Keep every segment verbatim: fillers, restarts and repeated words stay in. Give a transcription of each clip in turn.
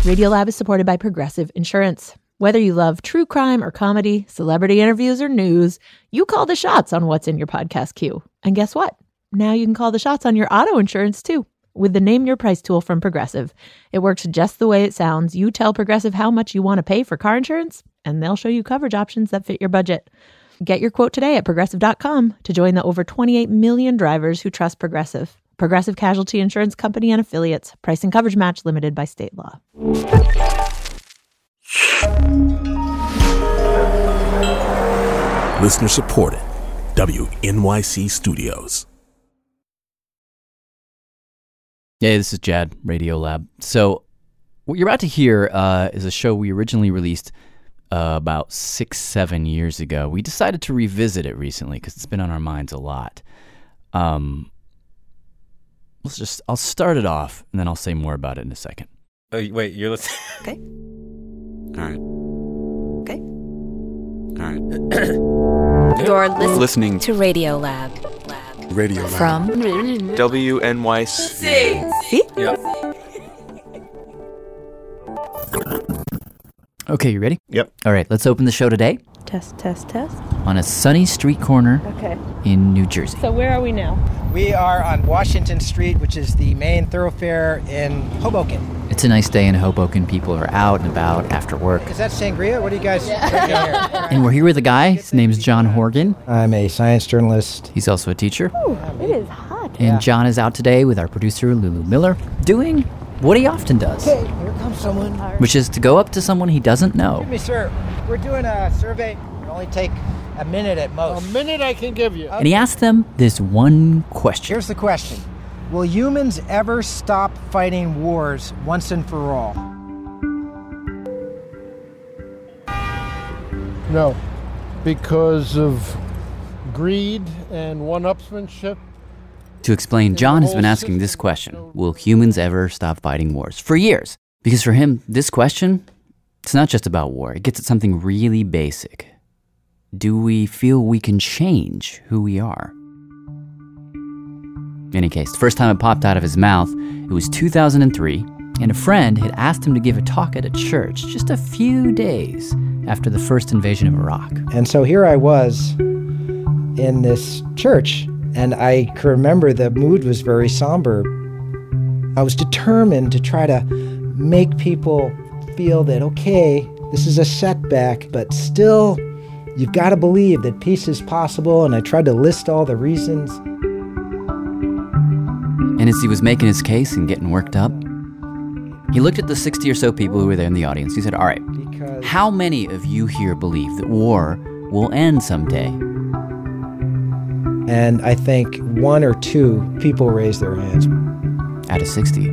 Radiolab is supported by Progressive Insurance. Whether you love true crime or comedy, celebrity interviews or news, you call the shots on what's in your podcast queue. And guess what? Now you can call the shots on your auto insurance too with the Name Your Price tool from Progressive. It works just the way it sounds. You tell Progressive how much you want to pay for car insurance, and they'll show you coverage options that fit your budget. Get your quote today at progressive dot com to join the over twenty-eight million drivers who trust Progressive. Progressive Casualty Insurance Company and Affiliates. Price and coverage match limited by state law. Listener supported. W N Y C Studios. Hey, this is Jad, Radiolab. So what you're about to hear uh, is a show we originally released uh, about six, seven years ago. We decided to revisit it recently because it's been on our minds a lot. Um, let's just, I'll start it off, and then I'll say more about it in a second. Oh, wait, you're listening? Okay. All right. Okay. All right. You're lis- Listening to Radiolab. Lab. Radio Lab. From W N Y C. See? Yep. Okay, you ready? Yep. All right, let's open the show today Test, test, test. on a sunny street corner Okay. in New Jersey. So where are we now? We are on Washington Street, which is the main thoroughfare in Hoboken. It's a nice day in Hoboken. People are out and about after work. Is that sangria? What are you guys drinking here? And we're here with a guy. His name's John Horgan. I'm a science journalist. He's also a teacher. Ooh, it is hot. And Yeah. John is out today with our producer, Lulu Miller, doing what he often does, Okay, here comes someone. which is to go up to someone he doesn't know. Excuse me, sir. We're doing a survey. It'll only take a minute at most. A minute I can give you. And he asked them this one question. Here's the question. Will humans ever stop fighting wars once and for all? No, because of greed and one-upsmanship. To explain, John has been asking this question, will humans ever stop fighting wars? For years. Because for him, this question, it's not just about war. It gets at something really basic. Do we feel we can change who we are? In any case, the first time it popped out of his mouth, it was two thousand three, and a friend had asked him to give a talk at a church just a few days after the first invasion of Iraq. And so here I was in this church, and I can remember the mood was very somber. I was determined to try to make people feel that, okay, this is a setback, but still, you've got to believe that peace is possible, and I tried to list all the reasons. And as he was making his case and getting worked up, he looked at the sixty or so people who were there in the audience. He said, all right, Because how many of you here believe that war will end someday? And I think one or two people raised their hands. Out of sixty.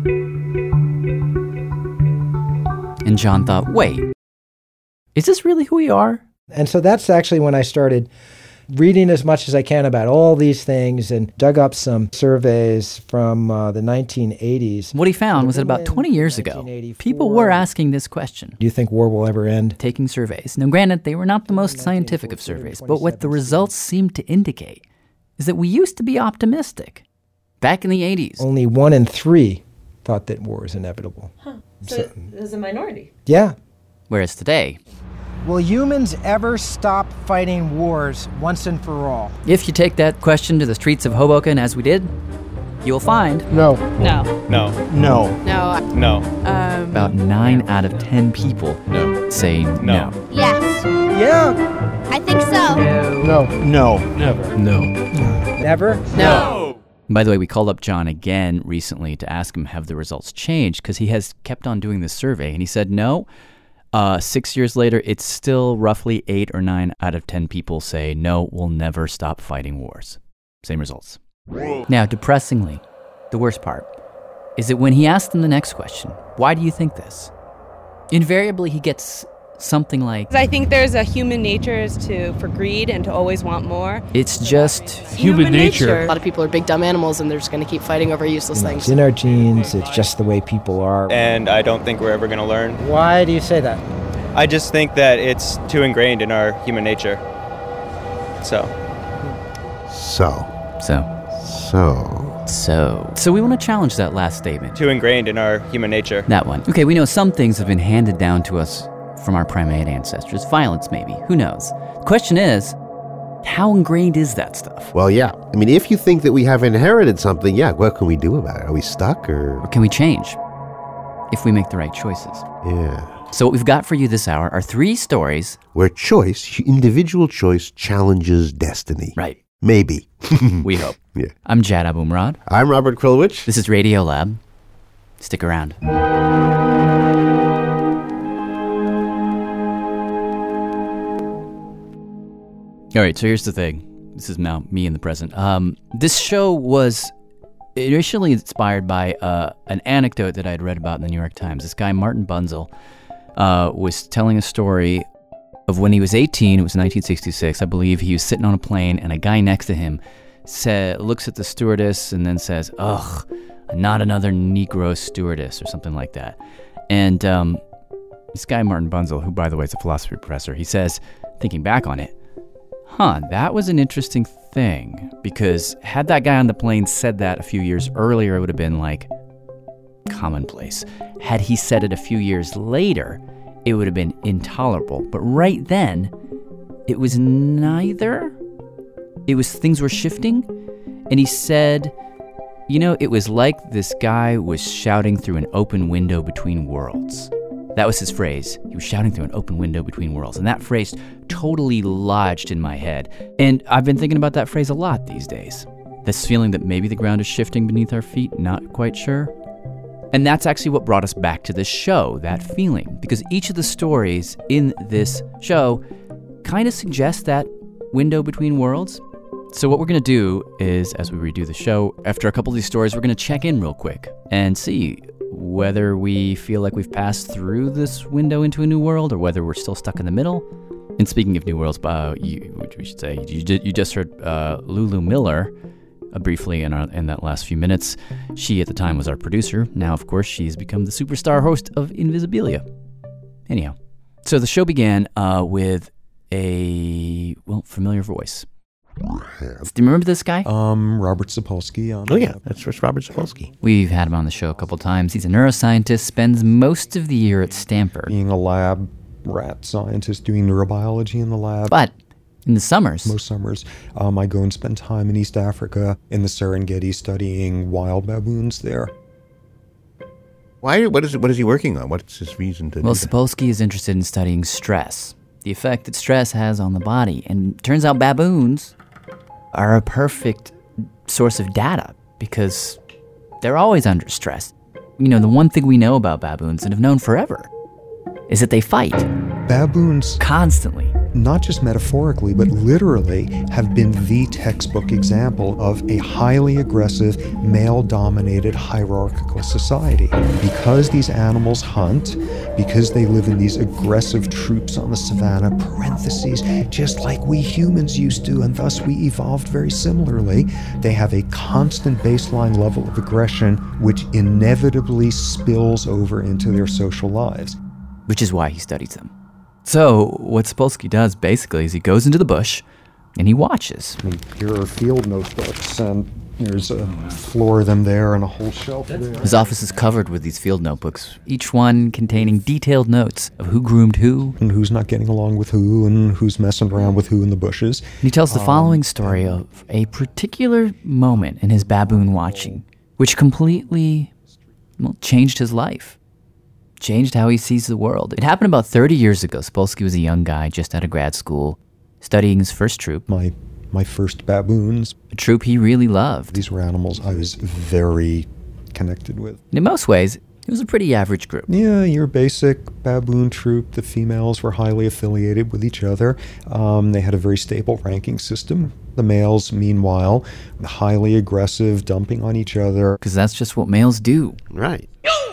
And John thought, wait, is this really who we are? And so that's actually when I started reading as much as I can about all these things and dug up some surveys from uh, the nineteen eighties. What he found was that about twenty years ago, people were asking this question, Do you think war will ever end? taking surveys. Now, granted, they were not the most scientific of surveys, but what the results seemed to indicate is that we used to be optimistic. Back in the eighties. Only one in three thought that war is inevitable. Huh. So, so there's a minority. Yeah. Whereas today, Will humans ever stop fighting wars once and for all? if you take that question to the streets of Hoboken as we did, you'll find No. No. No. No. No. No. Um. about nine out of ten people No. say no. No. Yes, Yeah. I think so. No. No. Never. No. Never? No. By the way, we called up John again recently to ask him have the results changed because he has kept on doing this survey, and he said no. Uh, six years later, it's still roughly eight or nine out of ten people say no, we'll never stop fighting wars. Same results. Now, depressingly, the worst part is that when he asked them the next question, why do you think this? Invariably, he gets something like, I think there's a human nature is to for greed and to always want more. it's just Human nature. A lot of people are big dumb animals and they're just going to keep fighting over useless It's things. in our genes. It's just the way people are. And I don't think we're ever going to learn. Why do you say that? I just think that it's too ingrained in our human nature. So. So, so. so, So, so we want to challenge that last statement. Too ingrained in our human nature. That one. Okay, we know some things have been handed down to us from our primate ancestors. Violence, maybe. Who knows? The question is, how ingrained is that stuff? Well, yeah. I mean, if you think that we have inherited something, yeah, what can we do about it? Are we stuck or... Or can we change if we make the right choices? Yeah. So what we've got for you this hour are three stories where choice, individual choice, challenges destiny. Right. Maybe. We hope. Yeah. I'm Jad Abumrad. I'm Robert Krulwich. This is Radio Lab. Stick around. All right, so here's the thing. This is now me in the present. Um, this show was initially inspired by uh, an anecdote that I had read about in the New York Times. This guy, Martin Bunzel, uh, was telling a story of when he was eighteen. It was nineteen sixty-six. I believe he was sitting on a plane, and a guy next to him said, looks at the stewardess and then says, "Ugh, not another Negro stewardess," or something like that. And um, this guy, Martin Bunzel, who, by the way, is a philosophy professor, he says, thinking back on it, huh, that was an interesting thing, because had that guy on the plane said that a few years earlier, it would have been like commonplace. Had he said it a few years later, it would have been intolerable. But right then, it was neither. It was things were shifting. And he said, you know, it was like this guy was shouting through an open window between worlds. That was his phrase. He was shouting through an open window between worlds. And that phrase totally lodged in my head. And I've been thinking about that phrase a lot these days. This feeling that maybe the ground is shifting beneath our feet, not quite sure. And that's actually what brought us back to this show, that feeling. Because each of the stories in this show kind of suggests that window between worlds. So what we're going to do is, as we redo the show, after a couple of these stories, we're going to check in real quick and see whether we feel like we've passed through this window into a new world or whether we're still stuck in the middle. And speaking of new worlds, uh, you, we should say, you, you just heard uh, Lulu Miller uh, briefly in, our, in that last few minutes. She, at the time, was our producer. Now, of course, she's become the superstar host of Invisibilia. Anyhow, so the show began uh, with a, well, familiar voice. Do you remember this guy? Um, Robert Sapolsky. On oh, yeah, that's just Robert Sapolsky. We've had him on the show a couple times. He's a neuroscientist, spends most of the year at Stanford. Being a lab rat scientist, doing neurobiology in the lab. But in the summers. Most summers. Um, I go and spend time in East Africa, in the Serengeti, studying wild baboons there. Why? What is, what is he working on? What's his reason to well, do that? Sapolsky is interested in studying stress, the effect that stress has on the body. And it turns out baboons are a perfect source of data because they're always under stress. You know, the one thing we know about baboons and have known forever is that they fight. Baboons constantly. Not just metaphorically, but literally have been the textbook example of a highly aggressive, male-dominated, hierarchical society. Because these animals hunt, because they live in these aggressive troops on the savannah, parentheses, just like we humans used to, and thus we evolved very similarly, they have a constant baseline level of aggression, which inevitably spills over into their social lives. Which is why he studies them. So, what Sapolsky does, basically, is he goes into the bush, and he watches. I mean, here are field notebooks, and there's a floor of them there and a whole shelf there. His office is covered with these field notebooks, each one containing detailed notes of who groomed who. And who's not getting along with who, and who's messing around with who in the bushes. And he tells the following um, story of a particular moment in his baboon watching, which completely, well, changed his life. Changed how he sees the world. It happened about thirty years ago. Sapolsky was a young guy just out of grad school, studying his first troop. My my first baboons. A troop he really loved. These were animals I was very connected with. And in most ways, it was a pretty average group. Yeah, your basic baboon troop. The females were highly affiliated with each other. Um, they had a very stable ranking system. The males, meanwhile, highly aggressive, dumping on each other. Because that's just what males do. Right.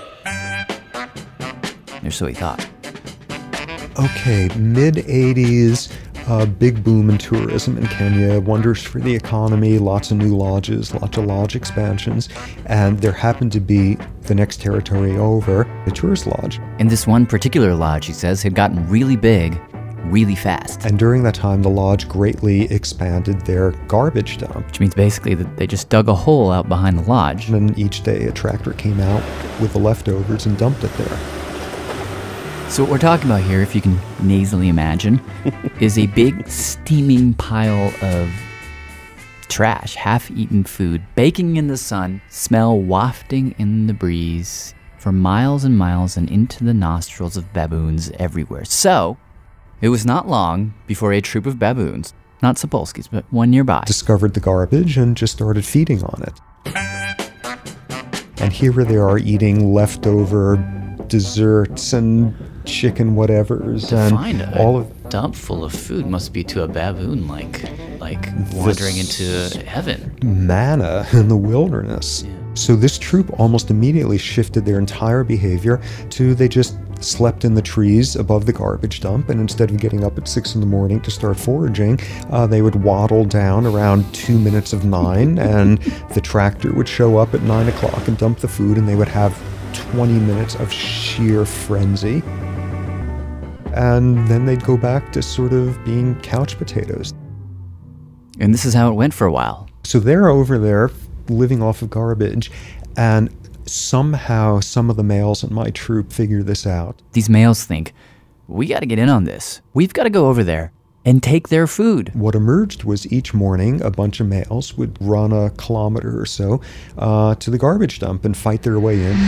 Or so he thought. Okay, mid-eighties, uh, big boom in tourism in Kenya, wonders for the economy, lots of new lodges, lots of lodge expansions, and there happened to be, the next territory over, a tourist lodge. And this one particular lodge, he says, had gotten really big really fast. And during that time, the lodge greatly expanded their garbage dump. Which means basically that they just dug a hole out behind the lodge. And each day a tractor came out with the leftovers and dumped it there. So what we're talking about here, if you can nasally imagine, is a big steaming pile of trash, half-eaten food, baking in the sun, smell wafting in the breeze for miles and miles and into the nostrils of baboons everywhere. So, it was not long before a troop of baboons, not Sapolsky's, but one nearby, discovered the garbage and just started feeding on it. And here they are eating leftover desserts and chicken whatevers. To and find a all of dump full of food must be to a baboon like like wandering into heaven. Manna in the wilderness. Yeah. So this troop almost immediately shifted their entire behavior to they just slept in the trees above the garbage dump, and instead of getting up at six in the morning to start foraging, uh, they would waddle down around two minutes of nine, and the tractor would show up at nine o'clock and dump the food, and they would have twenty minutes of sheer frenzy. And then they'd go back to sort of being couch potatoes. And this is how it went for a while. So they're over there living off of garbage, and somehow some of the males in my troop figure this out. These males think, we got to get in on this. We've got to go over there and take their food. What emerged was each morning a bunch of males would run a kilometer or so uh, to the garbage dump and fight their way in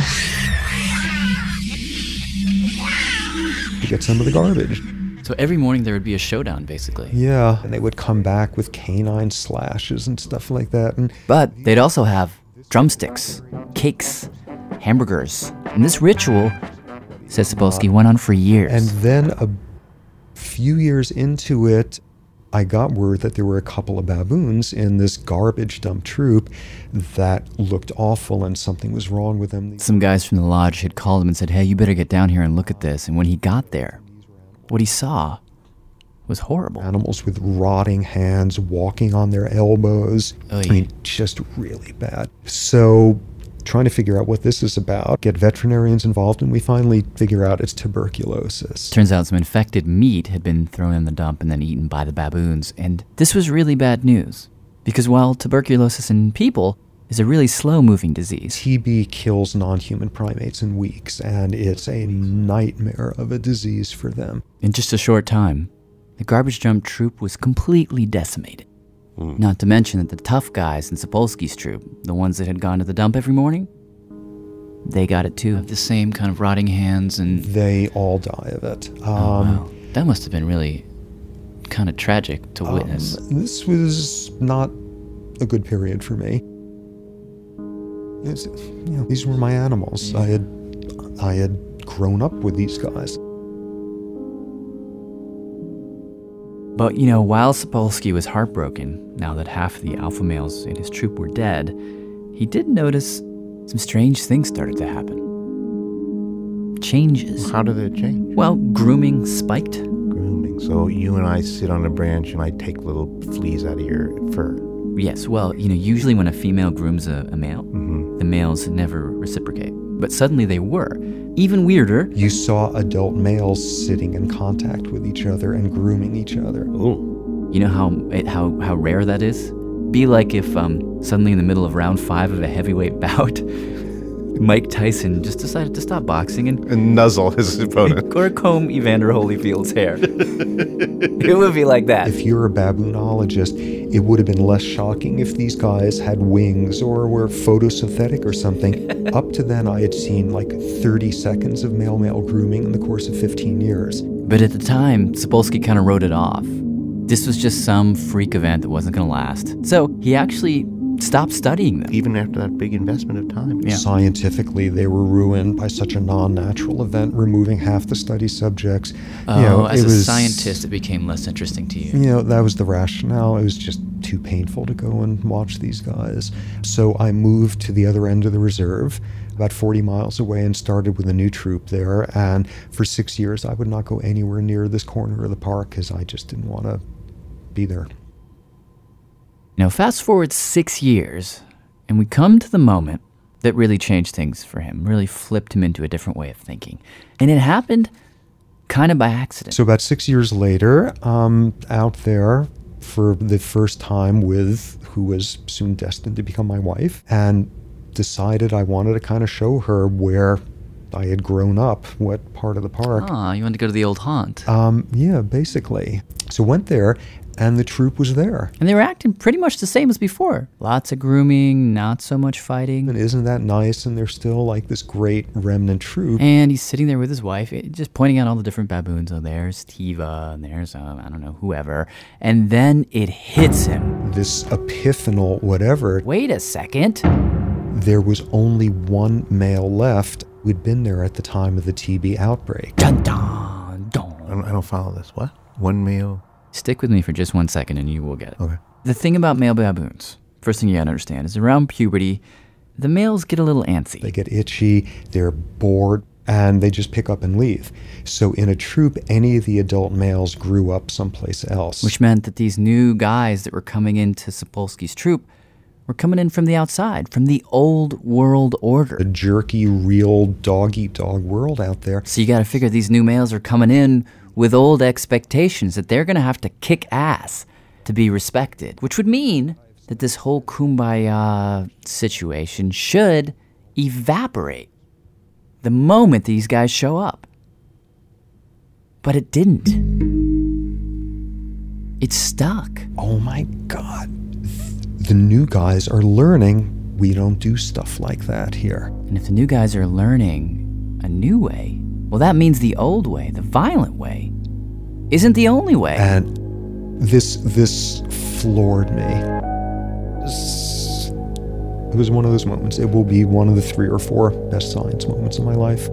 to get some of the garbage. So every morning there would be a showdown, basically. Yeah, and they would come back with canine slashes and stuff like that. And but they'd also have drumsticks, cakes, hamburgers. And this ritual, says Sapolsky, went on for years. And then a few years into it, I got word that there were a couple of baboons in this garbage dump troop that looked awful and something was wrong with them. Some guys from the lodge had called him and said, hey, you better get down here and look at this. And when he got there, what he saw was horrible. Animals with rotting hands, walking on their elbows. Oy. I mean, just really bad. So, trying to figure out what this is about, get veterinarians involved, and we finally figure out it's tuberculosis. Turns out some infected meat had been thrown in the dump and then eaten by the baboons. And this was really bad news, because while tuberculosis in people is a really slow-moving disease, T B kills non-human primates in weeks, and it's a nightmare of a disease for them. In just a short time, the garbage dump troop was completely decimated. Mm. Not to mention that the tough guys in Sapolsky's troop, the ones that had gone to the dump every morning, they got it too. The same kind of rotting hands and... They all die of it. Um, oh, wow. That must have been really kind of tragic to witness. Um, this was not a good period for me. It's, you know, these were my animals. I had, I had grown up with these guys. But, you know, while Sapolsky was heartbroken, now that half the alpha males in his troop were dead, he did notice some strange things started to happen. Changes. How did it change? Well, grooming spiked. Grooming. So you and I sit on a branch and I take little fleas out of your fur. Yes, well, you know, usually when a female grooms a, a male, mm-hmm. the males never reciprocate. But suddenly they were. Even weirder, you saw adult males sitting in contact with each other and grooming each other. Ooh. You know how how how rare that is? Be like if um, suddenly in the middle of round five of a heavyweight bout, Mike Tyson just decided to stop boxing and, and nuzzle his opponent. Or comb Evander Holyfield's hair. It would be like that. If you're a baboonologist, it would have been less shocking if these guys had wings or were photosynthetic or something. Up to then, I had seen like thirty seconds of male-male grooming in the course of fifteen years. But at the time, Sapolsky kind of wrote it off. This was just some freak event that wasn't going to last. So he actually stopped studying them. Even after that big investment of time. Yeah. Scientifically, they were ruined by such a non-natural event, removing half the study subjects. Oh, you know, as it a was, scientist, it became less interesting to you. You know, that was the rationale. It was just too painful to go and watch these guys. So I moved to the other end of the reserve, about forty miles away, and started with a new troop there. And for six years, I would not go anywhere near this corner of the park because I just didn't want to be there. Now, fast forward six years, and we come to the moment that really changed things for him, really flipped him into a different way of thinking. And it happened kind of by accident. So about six years later, um, out there for the first time with who was soon destined to become my wife, and decided I wanted to kind of show her where I had grown up, what part of the park. Ah, you wanted to go to the old haunt. Um, yeah, basically. So went there, and the troop was there. And they were acting pretty much the same as before. Lots of grooming, not so much fighting. And isn't that nice? And they're still like this great remnant troop. And he's sitting there with his wife, just pointing out all the different baboons. Oh, there's Tiva, and there's, um, I don't know, whoever. And then it hits him. This epiphanal whatever. Wait a second. There was only one male left who'd been there at the time of the T B outbreak. Dun, dun, dun. I don't, I don't follow this. What? One male? Stick with me for just one second and you will get it. Okay. The thing about male baboons, first thing you gotta understand, is around puberty, the males get a little antsy. They get itchy, they're bored, and they just pick up and leave. So in a troop, any of the adult males grew up someplace else. Which meant that these new guys that were coming into Sapolsky's troop were coming in from the outside, from the old world order. The jerky, real dog-eat-dog world out there. So you gotta figure these new males are coming in with old expectations that they're going to have to kick ass to be respected, which would mean that this whole kumbaya situation should evaporate the moment these guys show up. But it didn't. It stuck. Oh my God. The new guys are learning we don't do stuff like that here. And if the new guys are learning a new way, well, that means the old way, the violent way, isn't the only way. And this this floored me. This, it was one of those moments. It will be one of the three or four best science moments of my life.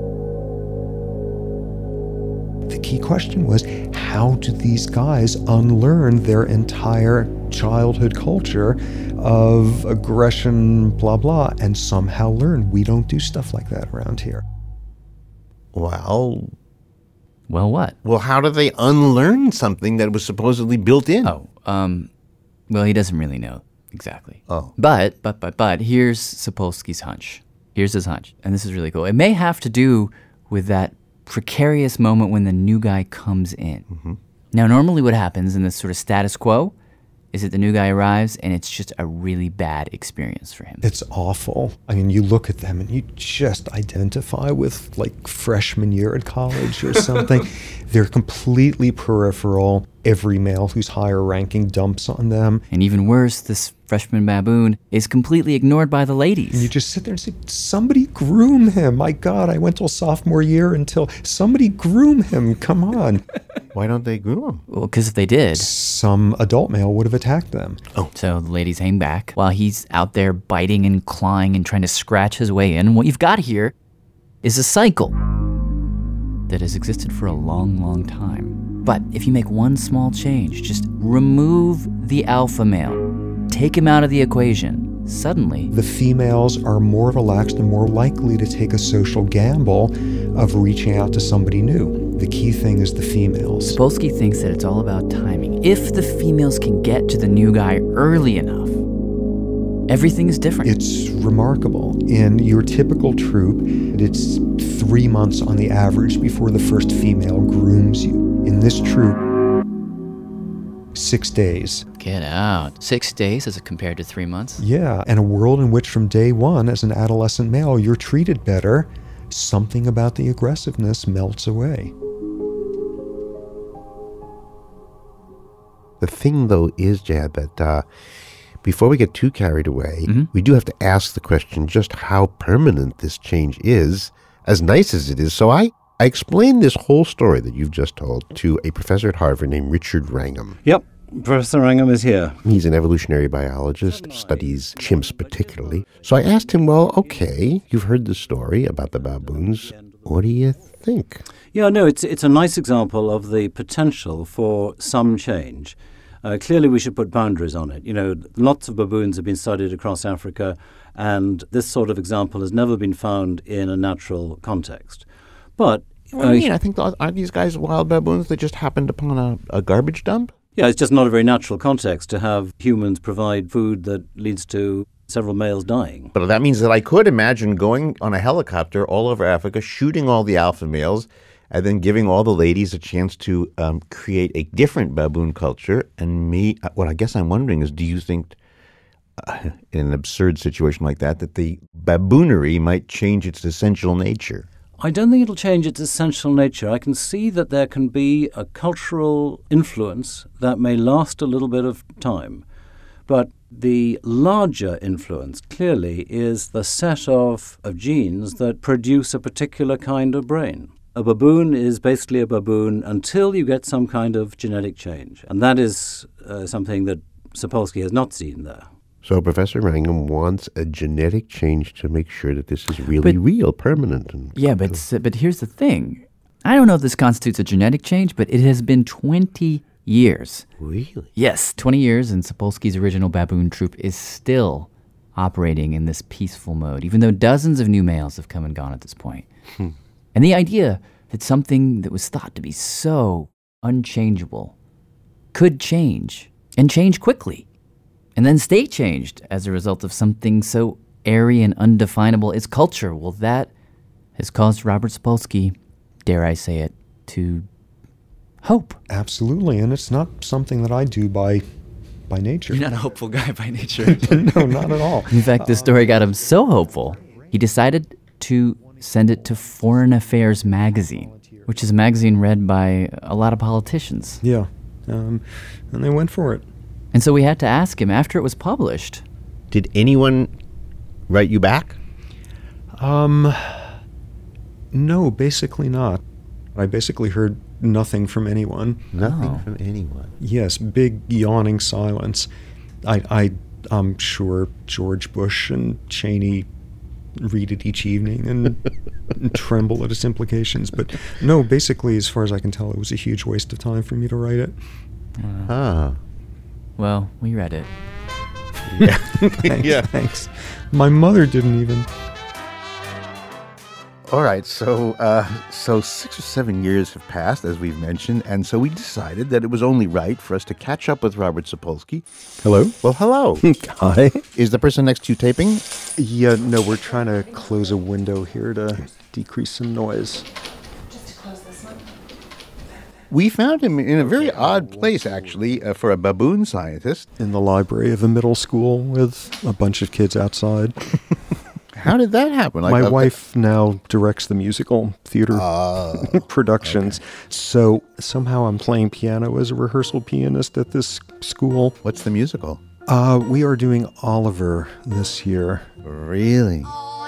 The key question was, how do these guys unlearn their entire childhood culture of aggression, blah, blah, and somehow learn we don't do stuff like that around here? Well... Well, what? Well, how do they unlearn something that was supposedly built in? Oh, um, well, he doesn't really know exactly. Oh. But, but, but, but, here's Sapolsky's hunch. Here's his hunch, and this is really cool. It may have to do with that precarious moment when the new guy comes in. Mm-hmm. Now, normally what happens in this sort of status quo is that the new guy arrives and it's just a really bad experience for him. It's awful. I mean, you look at them and you just identify with like freshman year at college or something. They're completely peripheral. Every male who's higher ranking dumps on them. And even worse, this freshman baboon is completely ignored by the ladies. And you just sit there and say, somebody groom him. My God, I went till sophomore year until somebody groom him. Come on. Why don't they groom him? Well, because if they did, some adult male would have attacked them. Oh. So the ladies hang back while he's out there biting and clawing and trying to scratch his way in. And what you've got here is a cycle that has existed for a long, long time. But if you make one small change, just remove the alpha male, take him out of the equation, suddenly the females are more relaxed and more likely to take a social gamble of reaching out to somebody new. The key thing is the females. Sapolsky thinks that it's all about timing. If the females can get to the new guy early enough, everything is different. It's remarkable. In your typical troop, it's three months on the average before the first female grooms you. In this troop, six days. Get out. Six days as compared to three months? Yeah, and a world in which from day one, as an adolescent male, you're treated better, something about the aggressiveness melts away. The thing, though, is, Jad, that uh, before we get too carried away, mm-hmm. we do have to ask the question just how permanent this change is, as nice as it is. So I, I explained this whole story that you've just told to a professor at Harvard named Richard Wrangham. Yep, Professor Wrangham is here. He's an evolutionary biologist, studies chimps particularly. So I asked him, well, okay, you've heard the story about the baboons. What do you think? Yeah, no, it's it's a nice example of the potential for some change. Uh, clearly, we should put boundaries on it. You know, lots of baboons have been studied across Africa, and this sort of example has never been found in a natural context. But what do you mean? I think, aren't these guys wild baboons that just happened upon a, a garbage dump? Yeah, it's just not a very natural context to have humans provide food that leads to several males dying. But that means that I could imagine going on a helicopter all over Africa, shooting all the alpha males, and then giving all the ladies a chance to um, create a different baboon culture. And me, what I guess I'm wondering is, do you think, uh, in an absurd situation like that, that the baboonery might change its essential nature? I don't think it'll change its essential nature. I can see that there can be a cultural influence that may last a little bit of time. But the larger influence, clearly, is the set of, of genes that produce a particular kind of brain. A baboon is basically a baboon until you get some kind of genetic change. And that is uh, something that Sapolsky has not seen there. So Professor Wrangham wants a genetic change to make sure that this is really But- real, permanent. And Yeah, but s- but here's the thing. I don't know if this constitutes a genetic change, but it has been twenty years. Really? Yes, twenty years, and Sapolsky's original baboon troop is still operating in this peaceful mode, even though dozens of new males have come and gone at this point. Hmm. And the idea that something that was thought to be so unchangeable could change, and change quickly, and then stay changed as a result of something so airy and undefinable as culture, well, that has caused Robert Sapolsky, dare I say it, to hope. Absolutely, and it's not something that I do by by nature. You're not a hopeful guy by nature. No, not at all. In fact, this story got him so hopeful, he decided to send it to Foreign Affairs magazine, which is a magazine read by a lot of politicians. Yeah, um, and they went for it. And so we had to ask him after it was published. Did anyone write you back? Um, no, basically not. I basically heard nothing from anyone. Nothing Oh. from anyone. Yes, big yawning silence. I, I, I'm sure George Bush and Cheney read it each evening and tremble at its implications. But no, basically, as far as I can tell, it was a huge waste of time for me to write it. Ah. Well, we read it. Yeah. Thanks, Yeah. thanks. My mother didn't even. All right, so uh, so six or seven years have passed, as we've mentioned, and so we decided that it was only right for us to catch up with Robert Sapolsky. Hello? Well, hello. Hi. Is the person next to you taping? Yeah, no, we're trying to close a window here to decrease some noise. We found him in a very odd place, actually, uh, for a baboon scientist. In the library of a middle school with a bunch of kids outside. How did that happen? Like, My uh, wife now directs the musical theater Oh, productions. So somehow I'm playing piano as a rehearsal pianist at this school. What's the musical? Uh, we are doing Oliver this year. Really?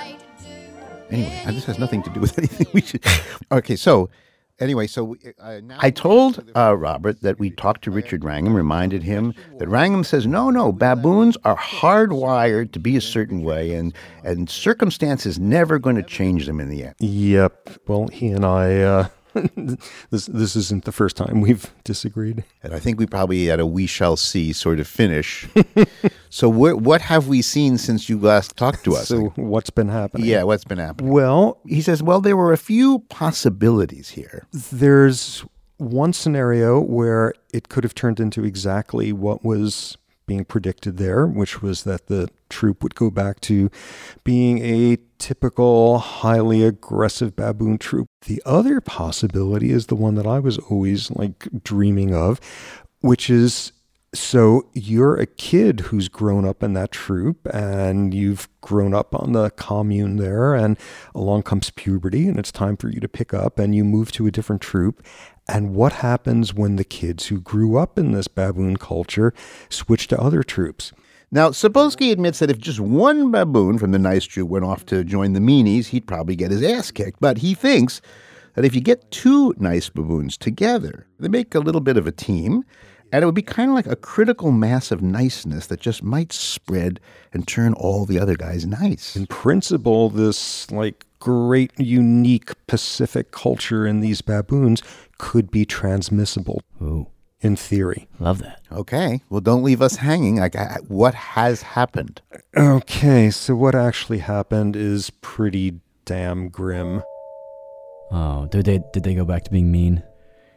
Anyway, this has nothing to do with anything we should... Okay, so... Anyway, so we, uh, now I told uh, Robert that we talked to Richard Wrangham, reminded him that Wrangham says, no, no, baboons are hardwired to be a certain way, and, and circumstance is never going to change them in the end. Yep. Well, he and I, uh, this this isn't the first time we've disagreed. And I think we probably had a we shall see sort of finish. So wh- what have we seen since you last talked to us? So what's been happening? Yeah, what's been happening? Well, He says, well, there were a few possibilities here. there's one scenario where it could have turned into exactly what was being predicted there, which was that the troop would go back to being a typical, highly aggressive baboon troop. The other possibility is the one that I was always like dreaming of, which is so you're a kid who's grown up in that troop and you've grown up on the commune there, and along comes puberty and it's time for you to pick up and you move to a different troop. And what happens when the kids who grew up in this baboon culture switch to other troops? Now, Sapolsky admits that if just one baboon from the nice troop went off to join the meanies, he'd probably get his ass kicked. But he thinks that if you get two nice baboons together, they make a little bit of a team, and it would be kind of like a critical mass of niceness that just might spread and turn all the other guys nice. In principle, this like great, unique Pacific culture in these baboons could be transmissible. Ooh. In theory. Love that. Okay, well, don't leave us hanging. Like, I- what has happened? Okay, so what actually happened is pretty damn grim. Oh, did they did they go back to being mean?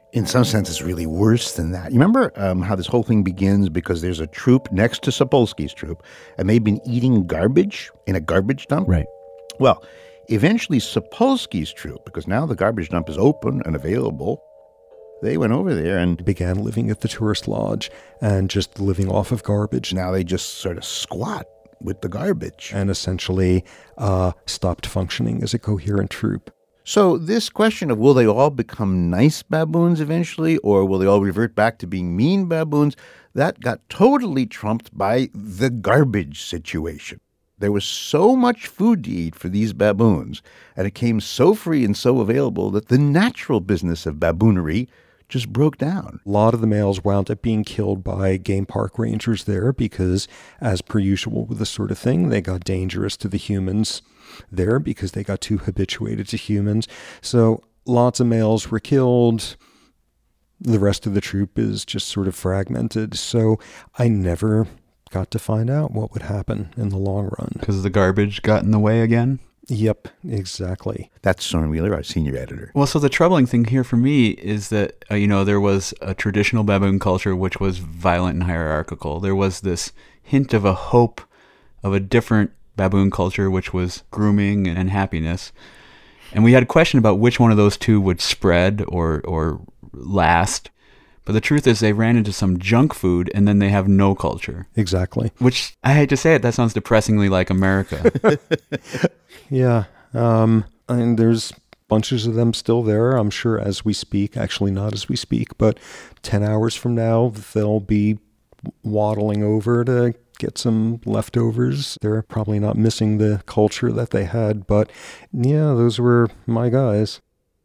in some sense, it's really worse than that. You remember um, how this whole thing begins because there's a troop next to Sapolsky's troop, and they've been eating garbage in a garbage dump? Right. Well, eventually Sapolsky's troop, because now the garbage dump is open and available, they went over there and began living at the tourist lodge and just living off of garbage. Now they just sort of squat with the garbage. And essentially uh, stopped functioning as a coherent troop. So this question of will they all become nice baboons eventually, or will they all revert back to being mean baboons, that got totally trumped by the garbage situation. There was so much food to eat for these baboons, and it came so free and so available that the natural business of baboonery just broke down. A lot of the males wound up being killed by game park rangers there because, as per usual with this sort of thing, they got dangerous to the humans there because they got too habituated to humans. So lots of males were killed. The rest of the troop is just sort of fragmented. So I never got to find out what would happen in the long run. Because the garbage got in the way again? Yep, exactly. That's Soren Wheeler, our senior editor. Well, so the troubling thing here for me is that, uh, you know, there was a traditional baboon culture which was violent and hierarchical. There was this hint of a hope of a different baboon culture which was grooming and happiness. And we had a question about which one of those two would spread or or last. But the truth is they ran into some junk food and then they have no culture. Exactly. Which, I hate to say it, that sounds depressingly like America. Yeah. Um, and there's bunches of them still there, I'm sure, as we speak. Actually, not as we speak, but ten hours from now, they'll be waddling over to get some leftovers. They're probably not missing the culture that they had, but yeah, those were my guys.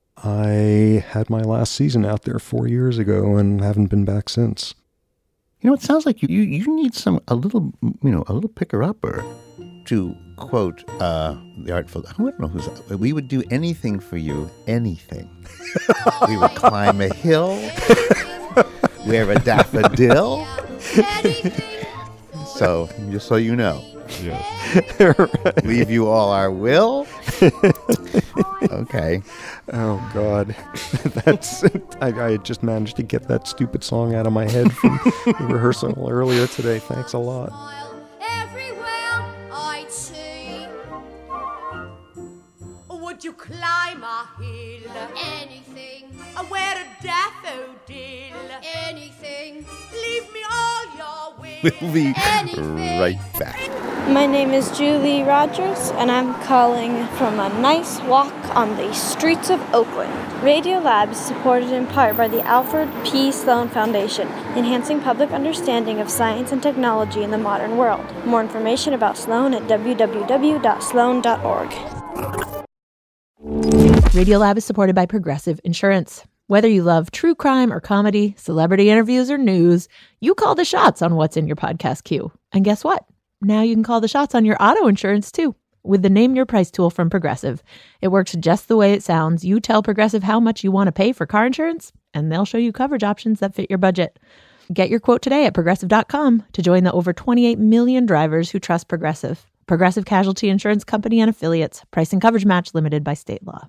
I had my last season out there four years ago and haven't been back since. You know, it sounds like you, you, you need some, a little, you know, a little picker-upper to quote uh, the Artful. I don't know who's, we would do anything for you, anything. We would climb a hill, wear a daffodil. So, just so you know. Yeah. Right. Leave you all our will. Okay. Oh, God. That's I, I just managed to get that stupid song out of my head from the rehearsal earlier today. Thanks a lot. Everywhere I'd see. Would you climb a hill? Anything. Wear a daffodil? Anything. Leave me all your will. We'll be Anything. right back. My name is Julie Rogers, and I'm calling from a nice walk on the streets of Oakland. Radiolab is supported in part by the Alfred P. Sloan Foundation, enhancing public understanding of science and technology in the modern world. More information about Sloan at w w w dot sloan dot org. Radiolab is supported by Progressive Insurance. Whether you love true crime or comedy, celebrity interviews or news, you call the shots on what's in your podcast queue. And guess what? Now you can call the shots on your auto insurance too with the Name Your Price tool from Progressive. It works just the way it sounds. You tell Progressive how much you want to pay for car insurance, and they'll show you coverage options that fit your budget. Get your quote today at progressive dot com to join the over twenty-eight million drivers who trust Progressive. Progressive Casualty Insurance Company and Affiliates. Price and coverage match limited by state law.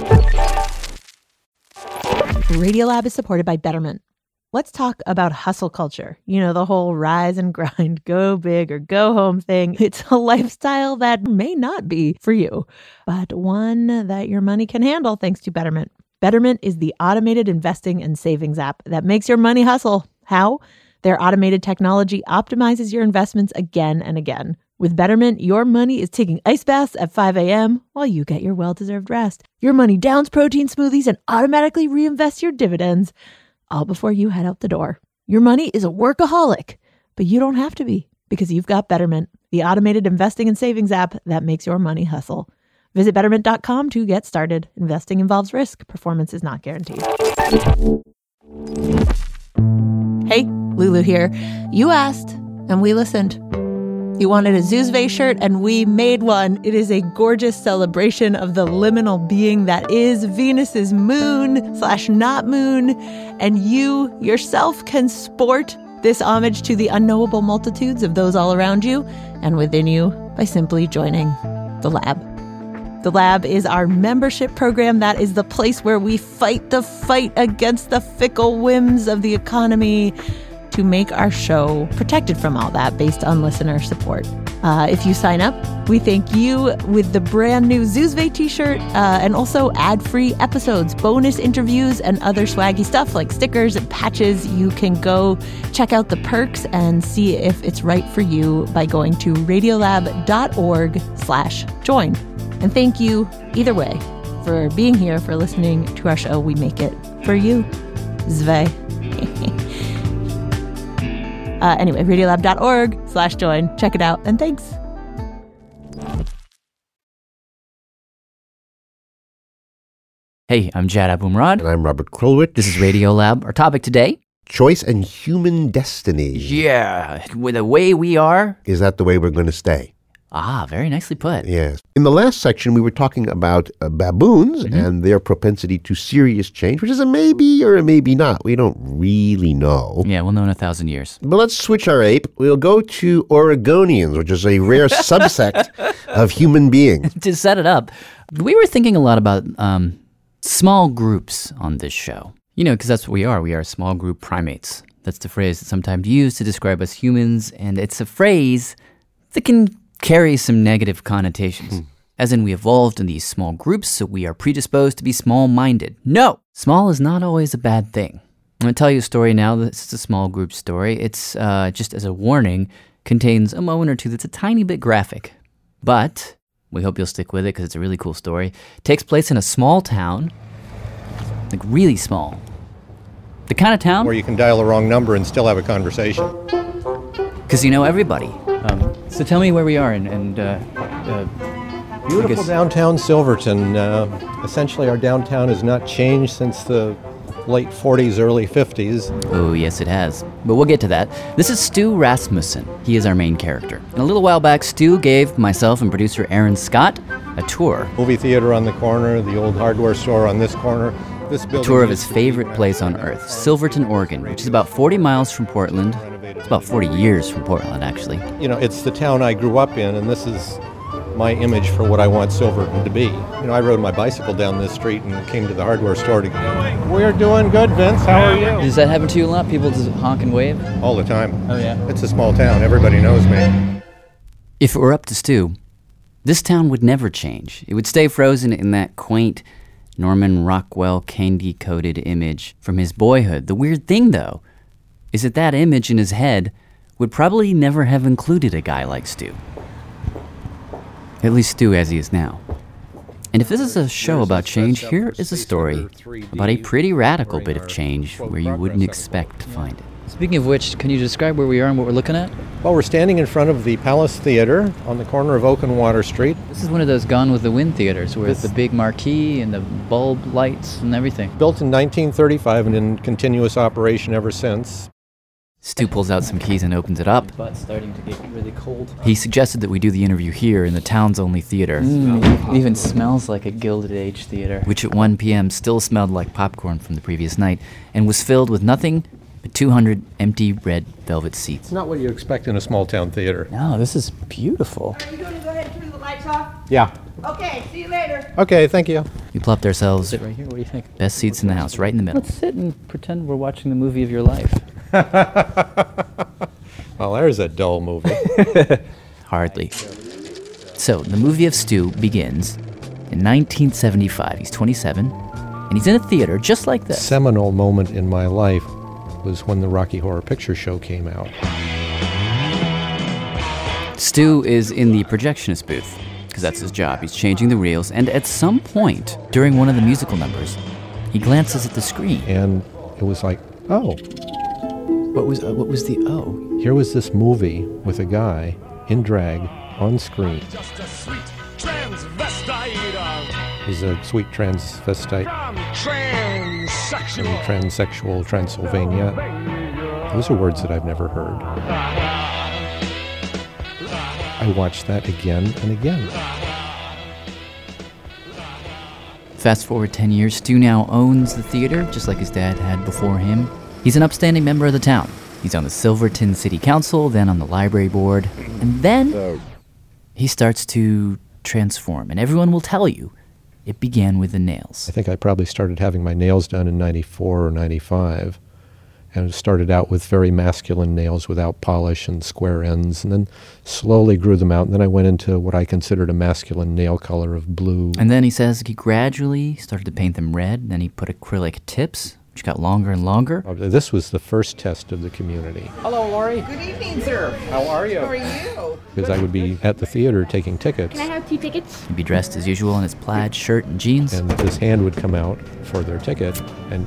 Radiolab is supported by Betterment. Let's talk about hustle culture. You know, the whole rise and grind, go big or go home thing. It's a lifestyle that may not be for you, but one that your money can handle thanks to Betterment. Betterment is the automated investing and savings app that makes your money hustle. How? Their automated technology optimizes your investments again and again. With Betterment, your money is taking ice baths at five a.m. while you get your well-deserved rest. Your money downs protein smoothies and automatically reinvests your dividends, all before you head out the door. Your money is a workaholic, but you don't have to be because you've got Betterment, the automated investing and savings app that makes your money hustle. Visit betterment dot com to get started. Investing involves risk. Performance is not guaranteed. Hey, Lulu here. You asked, and we listened. You wanted a Zuzve shirt, and we made one. It is a gorgeous celebration of the liminal being that is Venus's moon slash not moon. And you yourself can sport this homage to the unknowable multitudes of those all around you and within you by simply joining the lab. The Lab is our membership program. That is the place where we fight the fight against the fickle whims of the economy to make our show protected from all that based on listener support. Uh, if you sign up, we thank you with the brand new Zoozve t-shirt uh, and also ad-free episodes, bonus interviews, and other swaggy stuff like stickers and patches. You can go check out the perks and see if it's right for you by going to radiolab.org slash join. And thank you, either way, for being here, for listening to our show. We make it for you. Zve. uh, anyway, radiolab.org slash join. Check it out, and thanks. Hey, I'm Jad Abumrad. And I'm Robert Krulwich. This is Radiolab. Our topic today? Choice and human destiny. Yeah, with the way we are. Is that the way we're going to stay? Ah, very nicely put. Yes. In the last section, we were talking about uh, baboons mm-hmm. and their propensity to serious change, which is a maybe or a maybe not. We don't really know. Yeah, we'll know in a thousand years. But let's switch our ape. We'll go to Oregonians, which is a rare subsect of human beings. To set it up, we were thinking a lot about um, small groups on this show. You know, because that's what we are. We are small group primates. That's the phrase that's sometimes used to describe us humans, and it's a phrase that can carry some negative connotations. Hmm. As in, we evolved in these small groups, so we are predisposed to be small-minded. No! Small is not always a bad thing. I'm going to tell you a story now. This is a small group story. It's, uh, just as a warning, contains a moment or two that's a tiny bit graphic. But we hope you'll stick with it because it's a really cool story. It takes place in a small town, like really small. The kind of town where you can dial the wrong number and still have a conversation. Because you know everybody. Um, so tell me where we are, and, and uh, uh, beautiful downtown Silverton. Uh, essentially, our downtown has not changed since the late forties, early fifties. Oh, yes, it has. But we'll get to that. This is Stu Rasmussen. He is our main character. And a little while back, Stu gave myself and producer Aaron Scott a tour. Movie theater on the corner, the old hardware store on this corner. This a tour of his favorite place on earth, Silverton, Oregon, which is about forty miles from Portland. It's about forty years from Portland, actually. You know, it's the town I grew up in, and this is my image for what I want Silverton to be. You know, I rode my bicycle down this street and came to the hardware store to go. We're doing good, Vince. How are you? Does that happen to you a lot? People just honk and wave? All the time. Oh, yeah? It's a small town. Everybody knows me. If it were up to Stu, this town would never change. It would stay frozen in that quaint Norman Rockwell candy-coated image from his boyhood. The weird thing, though, is that that image in his head would probably never have included a guy like Stu. At least Stu as he is now. And if this is a show about change, here is a story about a pretty radical bit of change where you wouldn't expect to find it. Speaking of which, can you describe where we are and what we're looking at? Well, we're standing in front of the Palace Theater on the corner of Oak and Water Street. This is one of those Gone with the Wind theaters where it's the big marquee and the bulb lights and everything. Built in nineteen thirty-five and in continuous operation ever since. Stu pulls out some keys and opens it up. Butt's starting to get really cold. He suggested that we do the interview here in the town's only theater. Mm, it even smells like a Gilded Age theater. Which at one p.m. still smelled like popcorn from the previous night and was filled with nothing but two hundred empty red velvet seats. It's not what you expect in a small town theater. No, this is beautiful. Are you going to go ahead and turn the lights off? Yeah. Okay, see you later. Okay, thank you. We plopped ourselves sit right here. What do you think? Best seats in the house, right in the middle. Let's sit and pretend we're watching the movie of your life. Well, there's a dull movie. Hardly. So, the movie of Stu begins in nineteen seventy-five. He's twenty-seven, and he's in a theater just like this. Seminal moment in my life was when the Rocky Horror Picture Show came out. Stu is in the projectionist booth, because that's his job. He's changing the reels, and at some point during one of the musical numbers, he glances at the screen. And it was like, oh. What was uh, what was the oh? Here was this movie with a guy in drag on screen. He's a sweet transvestite in transsexual Transylvania. Those are words that I've never heard. I watched that again and again. Fast forward ten years, Stu now owns the theater, just like his dad had before him. He's an upstanding member of the town. He's on the Silverton City Council, then on the library board, and then he starts to transform, and everyone will tell you it began with the nails. I think I probably started having my nails done in ninety-four or ninety-five, and it started out with very masculine nails without polish and square ends, and then slowly grew them out, and then I went into what I considered a masculine nail color of blue. And then he says he gradually started to paint them red, then he put acrylic tips, which got longer and longer. This was the first test of the community. Hello, Lori. Good evening, sir. How are you? How are you? Because I would be at the theater taking tickets. Can I have two tickets? He'd be dressed as usual in his plaid shirt and jeans. And his hand would come out for their ticket, and...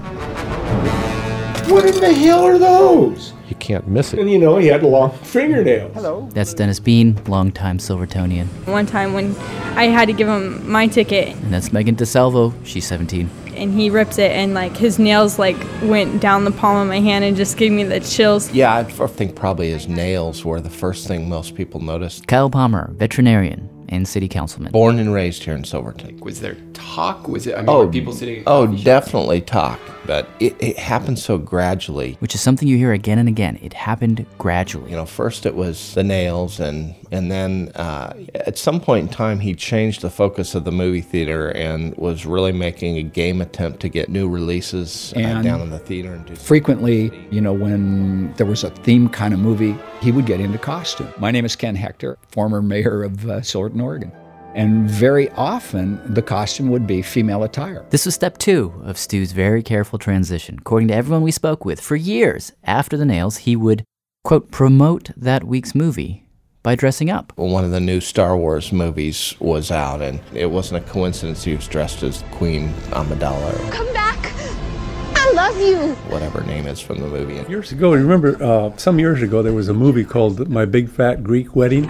What in the hell are those? You can't miss it. And you know, he had long fingernails. Hello. That's Dennis Bean, longtime Silvertonian. One time when I had to give him my ticket. And that's Megan DeSalvo, she's seventeen. And he rips it, and like his nails like went down the palm of my hand and just gave me the chills. Yeah, I think probably his nails were the first thing most people noticed. Kyle Palmer, veterinarian and city councilman. Born and raised here in Silverton. Was there talk? Was it? I mean, oh, were people sitting? At oh, coffee shops? Definitely talk, but it, it happened so gradually. Which is something you hear again and again. It happened gradually. You know, first it was the nails, and and then uh, at some point in time, he changed the focus of the movie theater and was really making a game attempt to get new releases uh, down in the theater. And do frequently, you know, when there was a theme kind of movie, he would get into costume. My name is Ken Hector, former mayor of uh, Silverton, Oregon. And very often, the costume would be female attire. This was step two of Stu's very careful transition. According to everyone we spoke with, for years after the nails, he would, quote, promote that week's movie by dressing up. One of the new Star Wars movies was out, and it wasn't a coincidence he was dressed as Queen Amidala. Come back! I love you! Whatever her name is from the movie. Years ago, remember, uh, some years ago, there was a movie called My Big Fat Greek Wedding.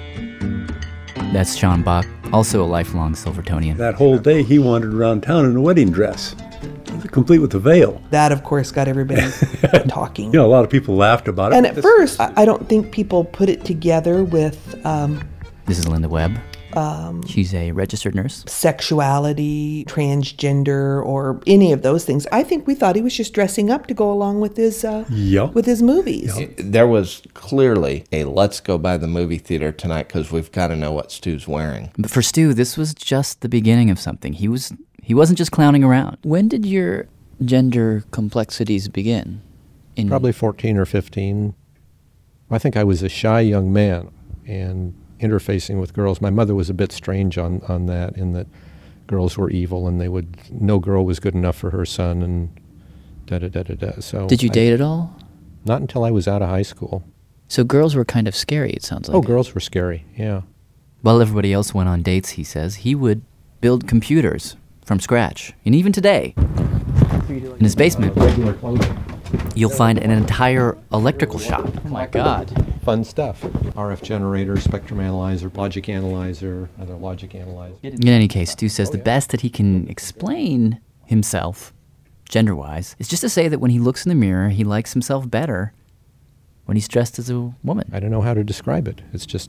That's Sean Bach, also a lifelong Silvertonian. That whole day, he wandered around town in a wedding dress, complete with a veil. That, of course, got everybody talking. You know, a lot of people laughed about it. And at first, I don't think people put it together with... Um, this is Linda Webb. Um, She's a registered nurse. Sexuality, transgender, or any of those things. I think we thought he was just dressing up to go along with his uh, yep. with his movies. Yep. There was clearly a let's go by the movie theater tonight because we've got to know what Stu's wearing. But for Stu, this was just the beginning of something. He was he wasn't just clowning around. When did your gender complexities begin? In Probably fourteen or fifteen. I think I was a shy young man, and interfacing with girls. My mother was a bit strange on, on that, in that girls were evil and they would, no girl was good enough for her son, and da da da da da. So did you I, date at all? Not until I was out of high school. So girls were kind of scary, it sounds like. Oh, girls were scary, yeah. While everybody else went on dates, he says, he would build computers from scratch. And even today, in his basement, you'll find an entire electrical shop. Oh my God. Fun stuff. R F generator, spectrum analyzer, logic analyzer, other logic analyzer. In any case, Stu says the best that he can explain himself, gender-wise, is just to say that when he looks in the mirror, he likes himself better when he's dressed as a woman. I don't know how to describe it. It's just,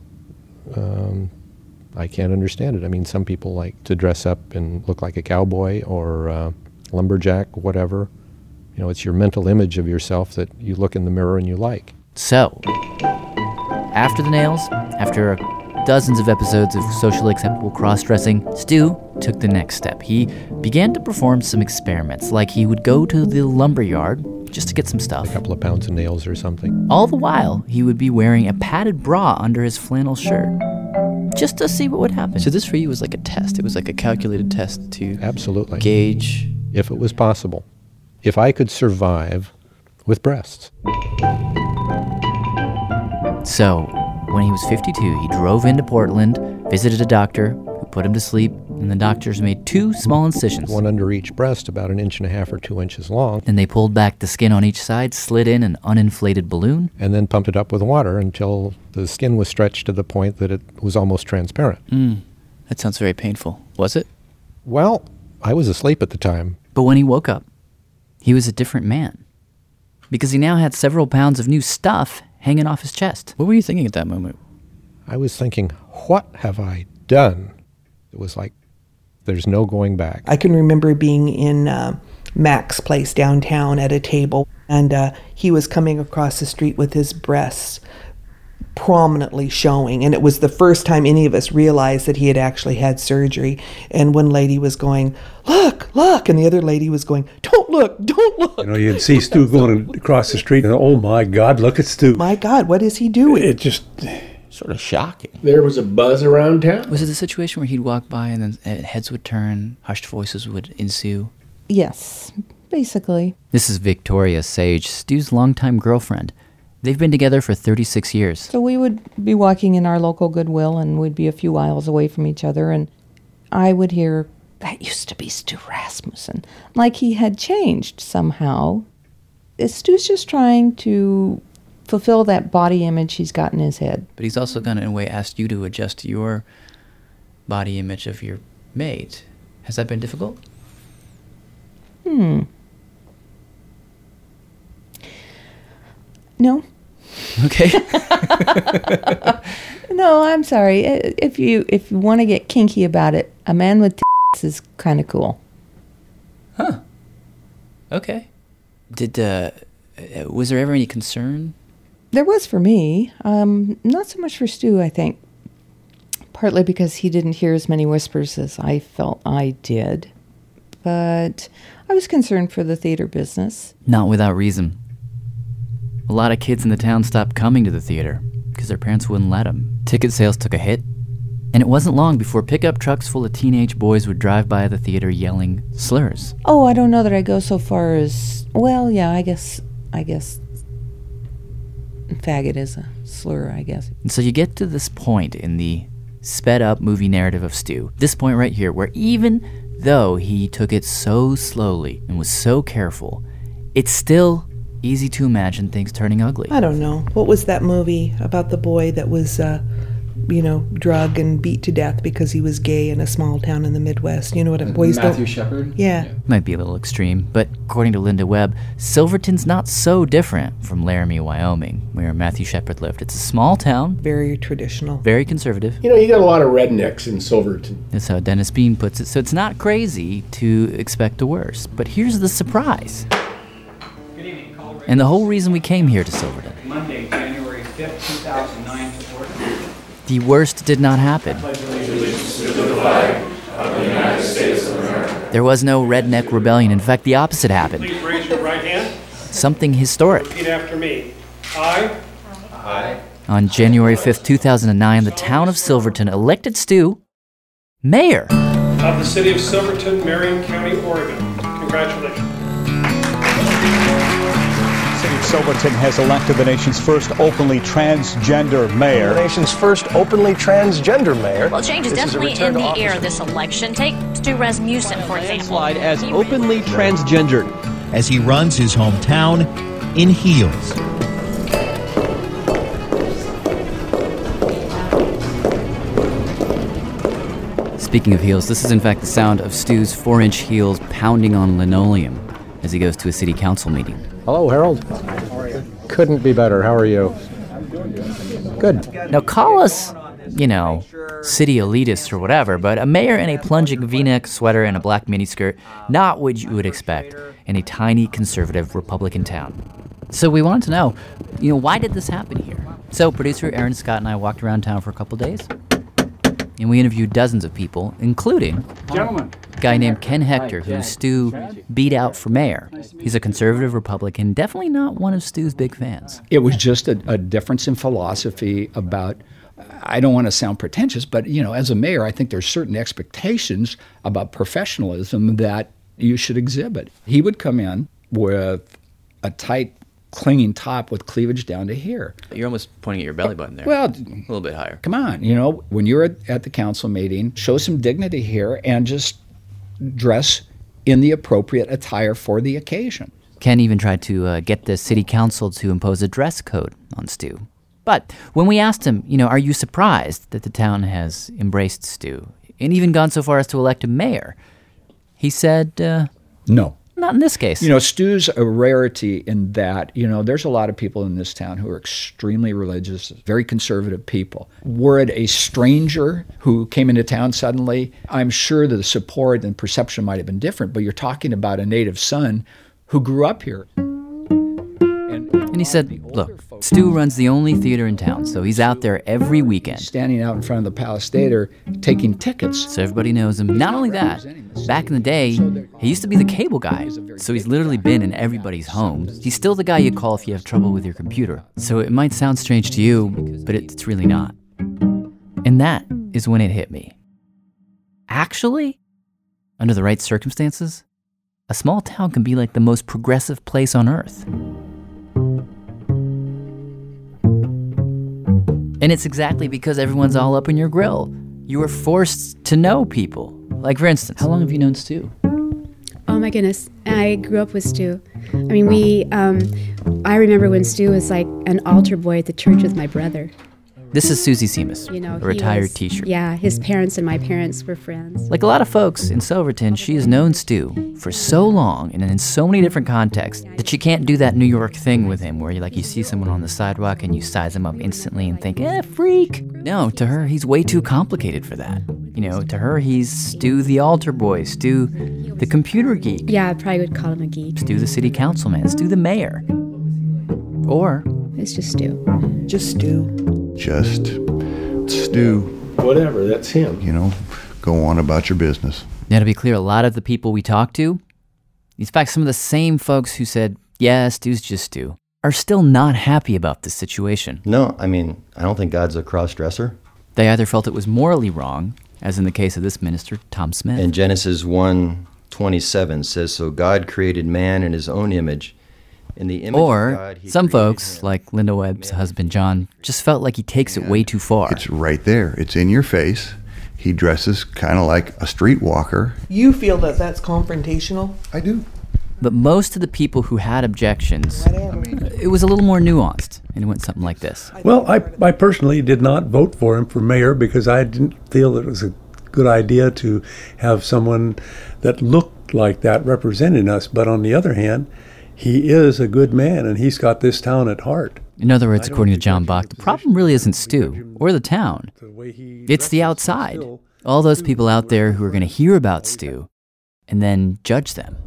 um, I can't understand it. I mean, some people like to dress up and look like a cowboy or uh, lumberjack, whatever. You know, it's your mental image of yourself that you look in the mirror and you like. So, after the nails, after dozens of episodes of socially acceptable cross-dressing, Stu took the next step. He began to perform some experiments, like he would go to the lumber yard just to get some stuff. A couple of pounds of nails or something. All the while, he would be wearing a padded bra under his flannel shirt, just to see what would happen. So this for you was like a test. It was like a calculated test to absolutely gauge. If it was possible. If I could survive with breasts. So, when he was fifty-two, he drove into Portland, visited a doctor who put him to sleep, and the doctors made two small incisions. One under each breast, about an inch and a half or two inches long. Then they pulled back the skin on each side, slid in an uninflated balloon. And then pumped it up with water until the skin was stretched to the point that it was almost transparent. Mm, that sounds very painful. Was it? Well, I was asleep at the time. But when he woke up, he was a different man. Because he now had several pounds of new stuff hanging off his chest. What were you thinking at that moment? I was thinking, what have I done? It was like, there's no going back. I can remember being in uh, Mac's place downtown at a table, and uh, he was coming across the street with his breasts prominently showing. And it was the first time any of us realized that he had actually had surgery. And one lady was going, look, look. And the other lady was going, don't look, don't look. You know, you'd see Stu going across the street and, oh my God, look at Stu. My God, what is he doing? It just... Sort of shocking. There was a buzz around town. Was it the situation where he'd walk by and then heads would turn, hushed voices would ensue? Yes, basically. This is Victoria Sage, Stu's longtime girlfriend. They've been together for thirty-six years. So we would be walking in our local Goodwill, and we'd be a few aisles away from each other, and I would hear, that used to be Stu Rasmussen, like he had changed somehow. Stu's just trying to fulfill that body image he's got in his head. But he's also going to, in a way, ask you to adjust your body image of your mate. Has that been difficult? Hmm. No. Okay. No, I'm sorry. If you if you want to get kinky about it, a man with tits is kind of cool. Huh. Okay. Did uh, was there ever any concern? There was for me. Um, not so much for Stu, I think. Partly because he didn't hear as many whispers as I felt I did. But I was concerned for the theater business. Not without reason. A lot of kids in the town stopped coming to the theater because their parents wouldn't let them. Ticket sales took a hit, and it wasn't long before pickup trucks full of teenage boys would drive by the theater yelling slurs. Oh, I don't know that I go so far as, well, yeah, I guess, I guess faggot is a slur, I guess. And so you get to this point in the sped-up movie narrative of Stu, this point right here, where even though he took it so slowly and was so careful, it's still easy to imagine things turning ugly. I don't know. What was that movie about the boy that was, uh, you know, drugged and beat to death because he was gay in a small town in the Midwest? You know what? Boys Matthew don't... Shepard? Yeah. yeah. Might be a little extreme, but according to Linda Webb, Silverton's not so different from Laramie, Wyoming, where Matthew Shepard lived. It's a small town. Very traditional. Very conservative. You know, you got a lot of rednecks in Silverton. That's how Dennis Bean puts it. So it's not crazy to expect the worst. But here's the surprise. And the whole reason we came here to Silverton. Monday, January fifth, two thousand nine. The worst did not happen. There was no redneck rebellion. In fact, the opposite happened. Please raise your right hand. Something historic. Repeat after me. I. I. On January fifth, two thousand nine, the town of Silverton elected Stu mayor of the city of Silverton, Marion County, Oregon. Congratulations. Silverton has elected the nation's first openly transgender mayor. The nation's first openly transgender mayor. Well, change is this definitely is in the air this election. Take Stu Rasmussen, for example. Slide as openly transgendered as he runs his hometown in heels. Speaking of heels, this is in fact the sound of Stu's four-inch heels pounding on linoleum as he goes to a city council meeting. Hello, Harold. How are you? Couldn't be better. How are you? Good. Now call us, you know, city elitists or whatever, but a mayor in a plunging V-neck sweater and a black miniskirt, not what you would expect in a tiny conservative Republican town. So we wanted to know, you know, why did this happen here? So producer Aaron Scott and I walked around town for a couple days, and we interviewed dozens of people, including Gentlemen. a guy named Ken Hector, who Stu beat out for mayor. He's a conservative Republican, definitely not one of Stu's big fans. It was just a, a difference in philosophy about, I don't want to sound pretentious, but, you know, as a mayor, I think there's certain expectations about professionalism that you should exhibit. He would come in with a tight, clinging top with cleavage down to here. You're almost pointing at your belly button there. Well, a little bit higher. Come on, you know, when you're at, at the council meeting, show some dignity here and just dress in the appropriate attire for the occasion. Ken even tried to uh, get the city council to impose a dress code on Stu. But when we asked him, you know, are you surprised that the town has embraced Stu and even gone so far as to elect a mayor, he said, uh, no. Not in this case. You know, Stu's a rarity in that, you know, there's a lot of people in this town who are extremely religious, very conservative people. Were it a stranger who came into town suddenly, I'm sure that the support and perception might have been different, but you're talking about a native son who grew up here. And he said, look, Stu runs the only theater in town, so he's out there every weekend. Standing out in front of the Palace Theater, taking tickets. So everybody knows him. Not only that, back in the day, he used to be the cable guy. So he's literally been in everybody's homes. He's still the guy you call if you have trouble with your computer. So it might sound strange to you, but it's really not. And that is when it hit me. Actually, under the right circumstances, a small town can be like the most progressive place on earth. And it's exactly because everyone's all up in your grill. You were forced to know people. Like, for instance, how long have you known Stu? Oh my goodness, I grew up with Stu. I mean, we, um, I remember when Stu was like an altar boy at the church with my brother. This is Susie Seamus, you know, a retired was, teacher. Yeah, his parents and my parents were friends. Like a lot of folks in Silverton, she has known Stu for so long and in so many different contexts that she can't do that New York thing with him where you like you see someone on the sidewalk and you size him up instantly and think, eh, freak. No, to her, he's way too complicated for that. You know, to her, he's Stu the altar boy, Stu the computer geek. Yeah, I probably would call him a geek. Stu the city councilman, Stu the mayor. Or... it's just Stu. Just Stu. Just Stu. Whatever, that's him. You know, go on about your business. Now, to be clear, a lot of the people we talked to, in fact, some of the same folks who said, yeah, Stu's just Stu, are still not happy about this situation. No, I mean, I don't think God's a cross-dresser. They either felt it was morally wrong, as in the case of this minister, Tom Smith. And Genesis one twenty-seven says, so God created man in his own image. In the image or of God, he some folks, him. like Linda Webb's husband John, just felt like he takes it way too far. It's right there. It's in your face. He dresses kind of like a streetwalker. You feel that that's confrontational? I do. But most of the people who had objections, it was a little more nuanced, and it went something like this. Well, I, I personally did not vote for him for mayor because I didn't feel that it was a good idea to have someone that looked like that representing us. But on the other hand, he is a good man, and he's got this town at heart. In other words, according to John Bach, the problem really isn't Stu or the town. It's the outside. All those people out there who are going to hear about Stu and then judge them.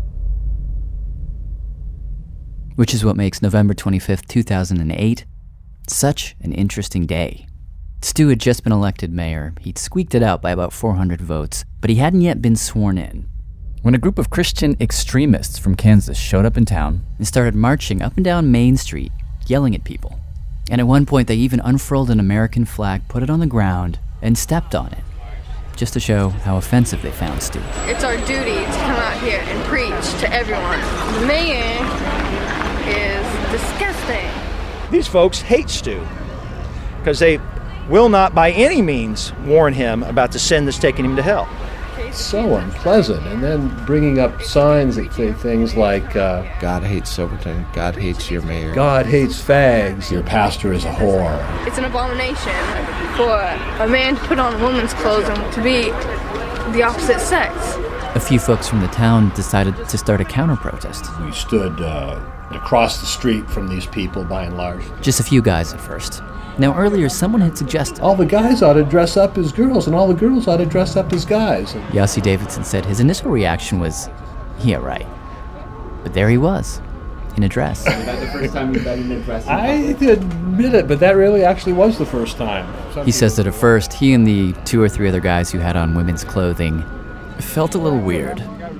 Which is what makes November twenty-fifth, two thousand eight such an interesting day. Stu had just been elected mayor. He'd squeaked it out by about four hundred votes, but he hadn't yet been sworn in. When a group of Christian extremists from Kansas showed up in town and started marching up and down Main Street, yelling at people. And at one point, they even unfurled an American flag, put it on the ground, and stepped on it, just to show how offensive they found Stu. It's our duty to come out here and preach to everyone. The mayor is disgusting. These folks hate Stu because they will not by any means warn him about the sin that's taking him to hell. So unpleasant, and then bringing up signs that say things like uh, God hates Silverton, God hates your mayor, God hates fags, your pastor is a whore. It's an abomination for a man to put on a woman's clothes and to be the opposite sex. A few folks from the town decided to start a counter-protest. We stood uh, across the street from these people by and large. Just a few guys at first. Now, earlier, someone had suggested all the guys ought to dress up as girls, and all the girls ought to dress up as guys. Yossi Davidson said his initial reaction was, yeah, right. But there he was, in a dress. Was that the first time you've been in a dress? I admit it, but that really actually was the first time. Some he says that at first, he and the two or three other guys who had on women's clothing felt a little weird.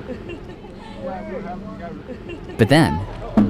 But then...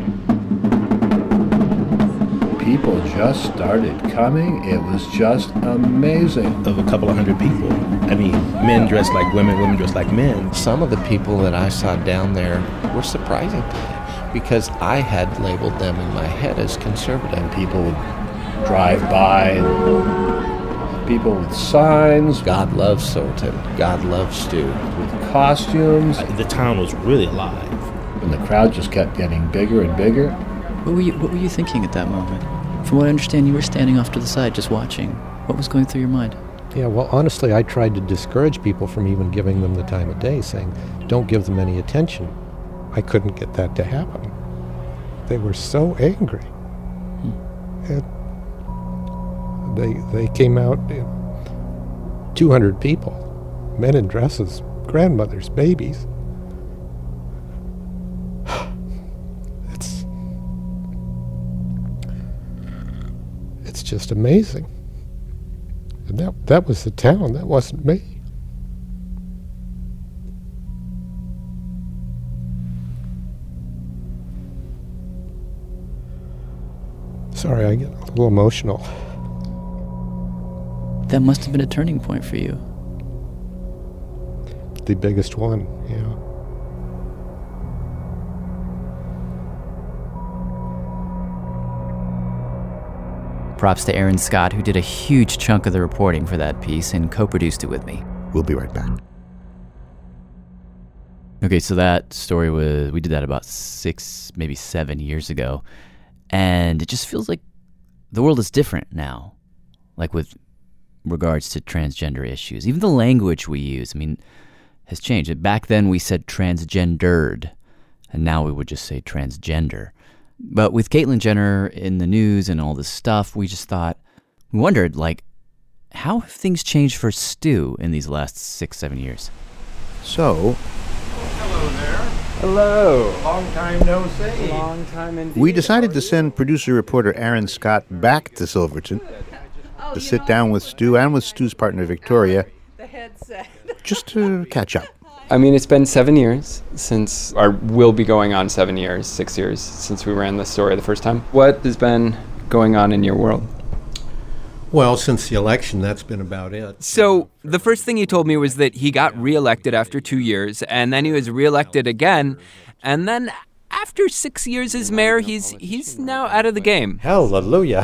people just started coming. It was just amazing. Of a couple of hundred people. I mean, men dressed like women, women dressed like men. Some of the people that I saw down there were surprising to me because I had labeled them in my head as conservative. And people would drive by, people with signs. God loves Silverton. God loves Stu. With costumes. The town was really alive. And the crowd just kept getting bigger and bigger. What were you, what were you thinking at that moment? From what I understand, you were standing off to the side just watching. What was going through your mind? Yeah, well, honestly, I tried to discourage people from even giving them the time of day, saying, don't give them any attention. I couldn't get that to happen. They were so angry. Hmm. And they, they came out, you know, two hundred people, men in dresses, grandmothers, babies. just amazing. And that, that was the town, that wasn't me. Sorry, I get a little emotional. That must have been a turning point for you. The biggest one, yeah. Props to Aaron Scott, who did a huge chunk of the reporting for that piece and co-produced it with me. We'll be right back. Okay, so that story was, we did that about six, maybe seven years ago. And it just feels like the world is different now, like with regards to transgender issues. Even the language we use, I mean, has changed. Back then we said transgendered, and now we would just say transgender. But with Caitlyn Jenner in the news and all this stuff, we just thought, we wondered, like, how have things changed for Stu in these last six, seven years? So... Hello there. Hello. Long time no see. Long time indeed. We decided to send producer-reporter Aaron Scott back to Silverton to sit down with Stu and with Stu's partner, Victoria, just to catch up. I mean, it's been seven years since, or will be going on seven years, six years since we ran the story the first time. What has been going on in your world? Well, since the election, that's been about it. So the first thing he told me was that he got reelected after two years, and then he was reelected again, and then after six years as mayor, he's he's now out of the game. Hallelujah.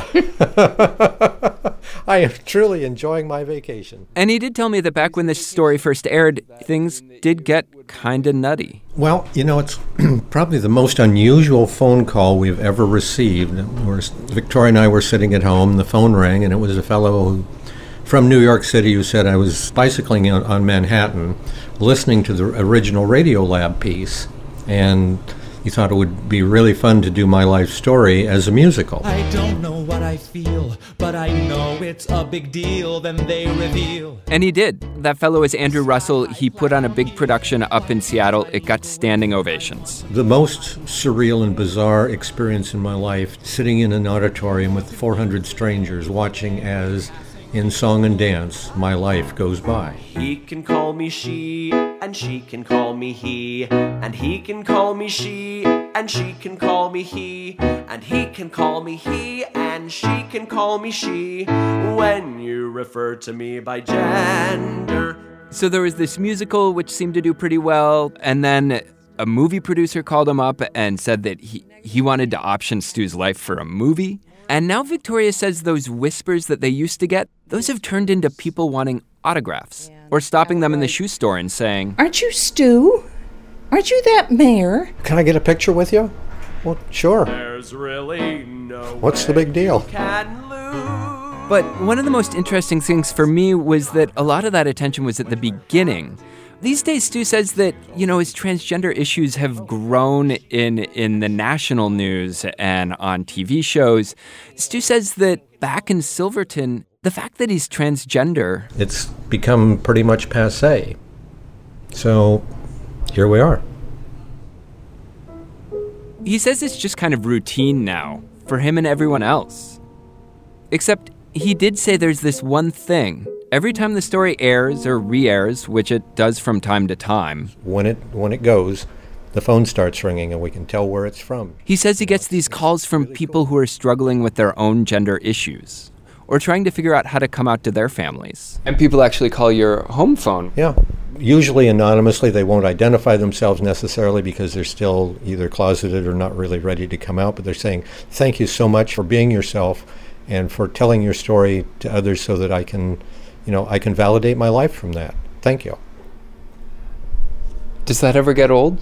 I am truly enjoying my vacation. And he did tell me that back when this story first aired, things did get kind of nutty. Well, you know, it's probably the most unusual phone call we've ever received. We're, Victoria and I were sitting at home, the phone rang, and it was a fellow who, from New York City who said, I was bicycling on, on Manhattan, listening to the original Radiolab piece, and he thought it would be really fun to do my life story as a musical. I don't know what I feel, but I know it's a big deal, then they reveal. And he did. That fellow is Andrew Russell. He put on a big production up in Seattle. It got standing ovations. The most surreal and bizarre experience in my life, sitting in an auditorium with four hundred strangers watching as, in song and dance, my life goes by. He can call me she, and she can call me he, and he can call me she, and she can call me he, and he can call me he, and she can call me she, when you refer to me by gender. So there was this musical which seemed to do pretty well, and then a movie producer called him up and said that he, he wanted to option Stu's life for a movie. And now Victoria says those whispers that they used to get, those have turned into people wanting autographs, yeah, or stopping them in the shoe store and saying, "Aren't you Stu? Aren't you that mayor?" Can I get a picture with you? Well, sure. There's really no What's the big deal? But one of the most interesting things for me was that a lot of that attention was at the beginning. These days, Stu says that, you know, his transgender issues have grown in in the national news and on T V shows. Stu says that back in Silverton, the fact that he's transgender... It's become pretty much passé. So, here we are. He says it's just kind of routine now, for him and everyone else. Except he did say there's this one thing. Every time the story airs or re-airs, which it does from time to time... When it when it goes, the phone starts ringing and we can tell where it's from. He says he gets these calls from people who are struggling with their own gender issues, or trying to figure out how to come out to their families. And people actually call your home phone. Yeah. Usually anonymously. They won't identify themselves necessarily because they're still either closeted or not really ready to come out, but they're saying, thank you so much for being yourself and for telling your story to others so that I can... You know, I can validate my life from that. Thank you. Does that ever get old?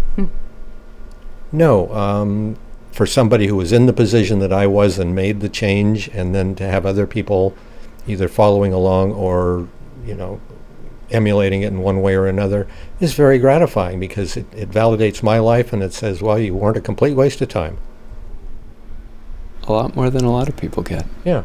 No. Um, for somebody who was in the position that I was and made the change, and then to have other people either following along or, you know, emulating it in one way or another is very gratifying because it, it validates my life and it says, well, you weren't a complete waste of time. A lot more than a lot of people get. Yeah.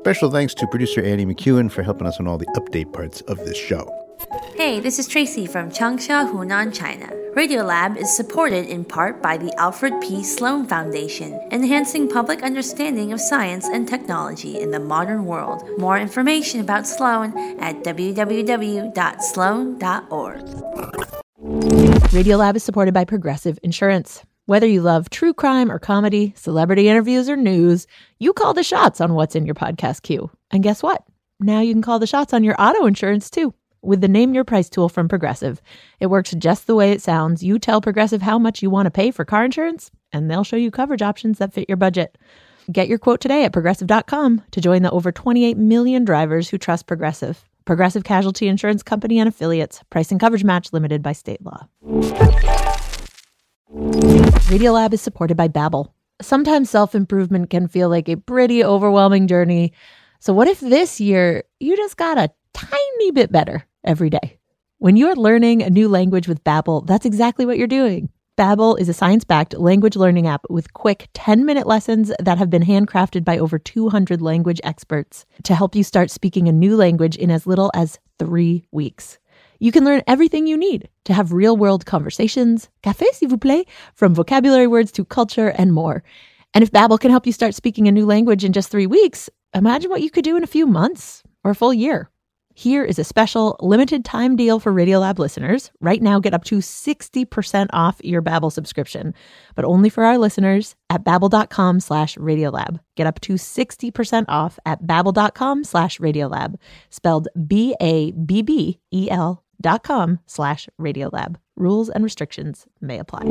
Special thanks to producer Annie McEwen for helping us on all the update parts of this show. Hey, this is Tracy from Changsha, Hunan, China. Radiolab is supported in part by the Alfred P. Sloan Foundation, enhancing public understanding of science and technology in the modern world. More information about Sloan at w w w dot sloan dot org. Radiolab is supported by Progressive Insurance. Whether you love true crime or comedy, celebrity interviews or news, you call the shots on what's in your podcast queue. And guess what? Now you can call the shots on your auto insurance too. With the Name Your Price tool from Progressive. It works just the way it sounds. You tell Progressive how much you want to pay for car insurance, and they'll show you coverage options that fit your budget. Get your quote today at progressive dot com to join the over twenty-eight million drivers who trust Progressive. Progressive Casualty Insurance Company and Affiliates. Price and coverage match limited by state law. Radiolab is supported by Babbel. Sometimes self-improvement can feel like a pretty overwhelming journey. So what if this year you just got a tiny bit better every day? When you're learning a new language with Babbel, that's exactly what you're doing. Babbel is a science-backed language learning app with quick ten-minute lessons that have been handcrafted by over two hundred language experts to help you start speaking a new language in as little as three weeks. You can learn everything you need to have real-world conversations, café s'il vous plaît, from vocabulary words to culture and more. And if Babbel can help you start speaking a new language in just three weeks, imagine what you could do in a few months or a full year. Here is a special limited time deal for Radiolab listeners. Right now, get up to sixty percent off your Babbel subscription, but only for our listeners at babbel.com slash Radiolab. Get up to sixty percent off at babbel.com slash Radiolab, spelled B A B B E L dot com slash Radiolab. Rules and restrictions may apply.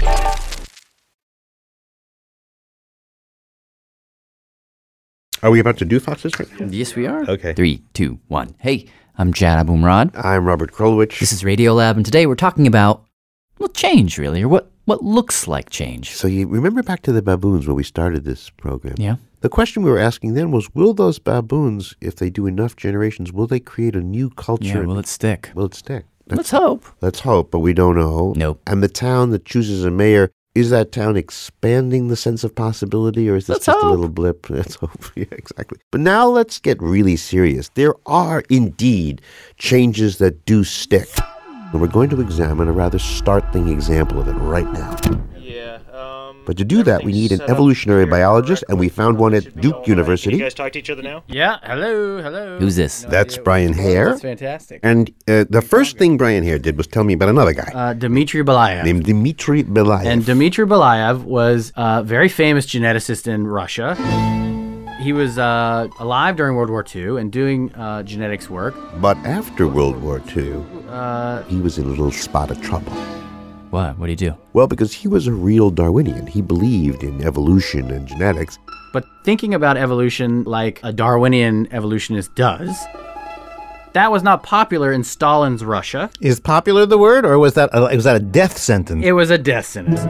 Are we about to do Foxes right now? Yes, we are. Okay. Three, two, one. Hey, I'm Jad Abumrad. I'm Robert Krulwich. This is Radiolab, and today we're talking about, well, change, really, or what, what looks like change. So you remember back to the baboons when we started this program? Yeah. The question we were asking then was, will those baboons, if they do enough generations, will they create a new culture? Yeah, will it stick? Will it stick? Let's hope. Let's hope, but we don't know. Nope. And the town that chooses a mayor, is that town expanding the sense of possibility, or is this Let's just hope. a little blip? Let's hope. Yeah, exactly. But now let's get really serious. There are indeed changes that do stick. And we're going to examine a rather startling example of it right now. Yeah. Um, but to do that, we need an evolutionary biologist, and we found one at Duke University. Can you guys talk to each other now? Yeah, hello, hello. Who's this? That's Brian Hare. That's fantastic. And uh, the first thing Brian Hare did was tell me about another guy. Uh, Dmitry Belayev. Named Dmitry Belayev. And Dmitry Belayev was a very famous geneticist in Russia. He was uh, alive during World War Two and doing uh, genetics work. But after World War Two, uh, he was in a little spot of trouble. What? What did he do? Well, because he was a real Darwinian. He believed in evolution and genetics. But thinking about evolution like a Darwinian evolutionist does, that was not popular in Stalin's Russia. Is popular the word, or was that a, was that a death sentence? It was a death sentence.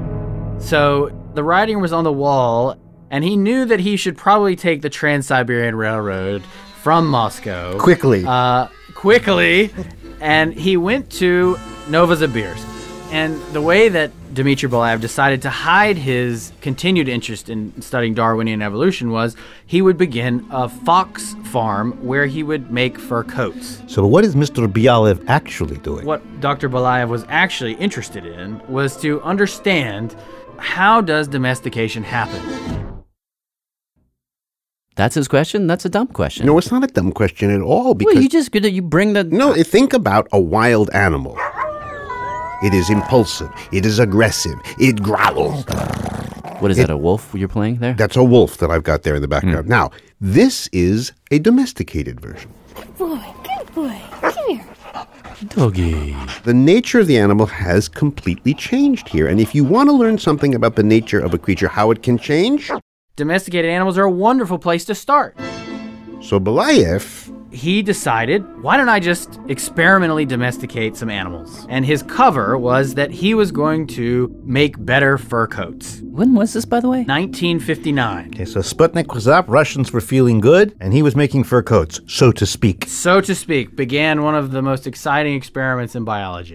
So the writing was on the wall, and he knew that he should probably take the Trans-Siberian Railroad from Moscow. Quickly. Uh, quickly. And he went to Novosibirsk. And the way that Dmitry Belayev decided to hide his continued interest in studying Darwinian evolution was he would begin a fox farm where he would make fur coats. So what is Mister Belayev actually doing? What Doctor Belayev was actually interested in was to understand, how does domestication happen? That's his question? That's a dumb question. No, it's not a dumb question at all. Because well, you just you bring the... No, think about a wild animal. It is impulsive. It is aggressive. It growls. What is it, that, a wolf you're playing there? That's a wolf that I've got there in the background. Mm. Now, this is a domesticated version. Good boy, good boy. Come here. Doggy. The nature of the animal has completely changed here. And if you want to learn something about the nature of a creature, how it can change... Domesticated animals are a wonderful place to start. So Belayev... He decided, why don't I just experimentally domesticate some animals? And his cover was that he was going to make better fur coats. When was this, by the way? nineteen fifty-nine. Okay, so Sputnik was up, Russians were feeling good, and he was making fur coats, so to speak. So to speak, began one of the most exciting experiments in biology.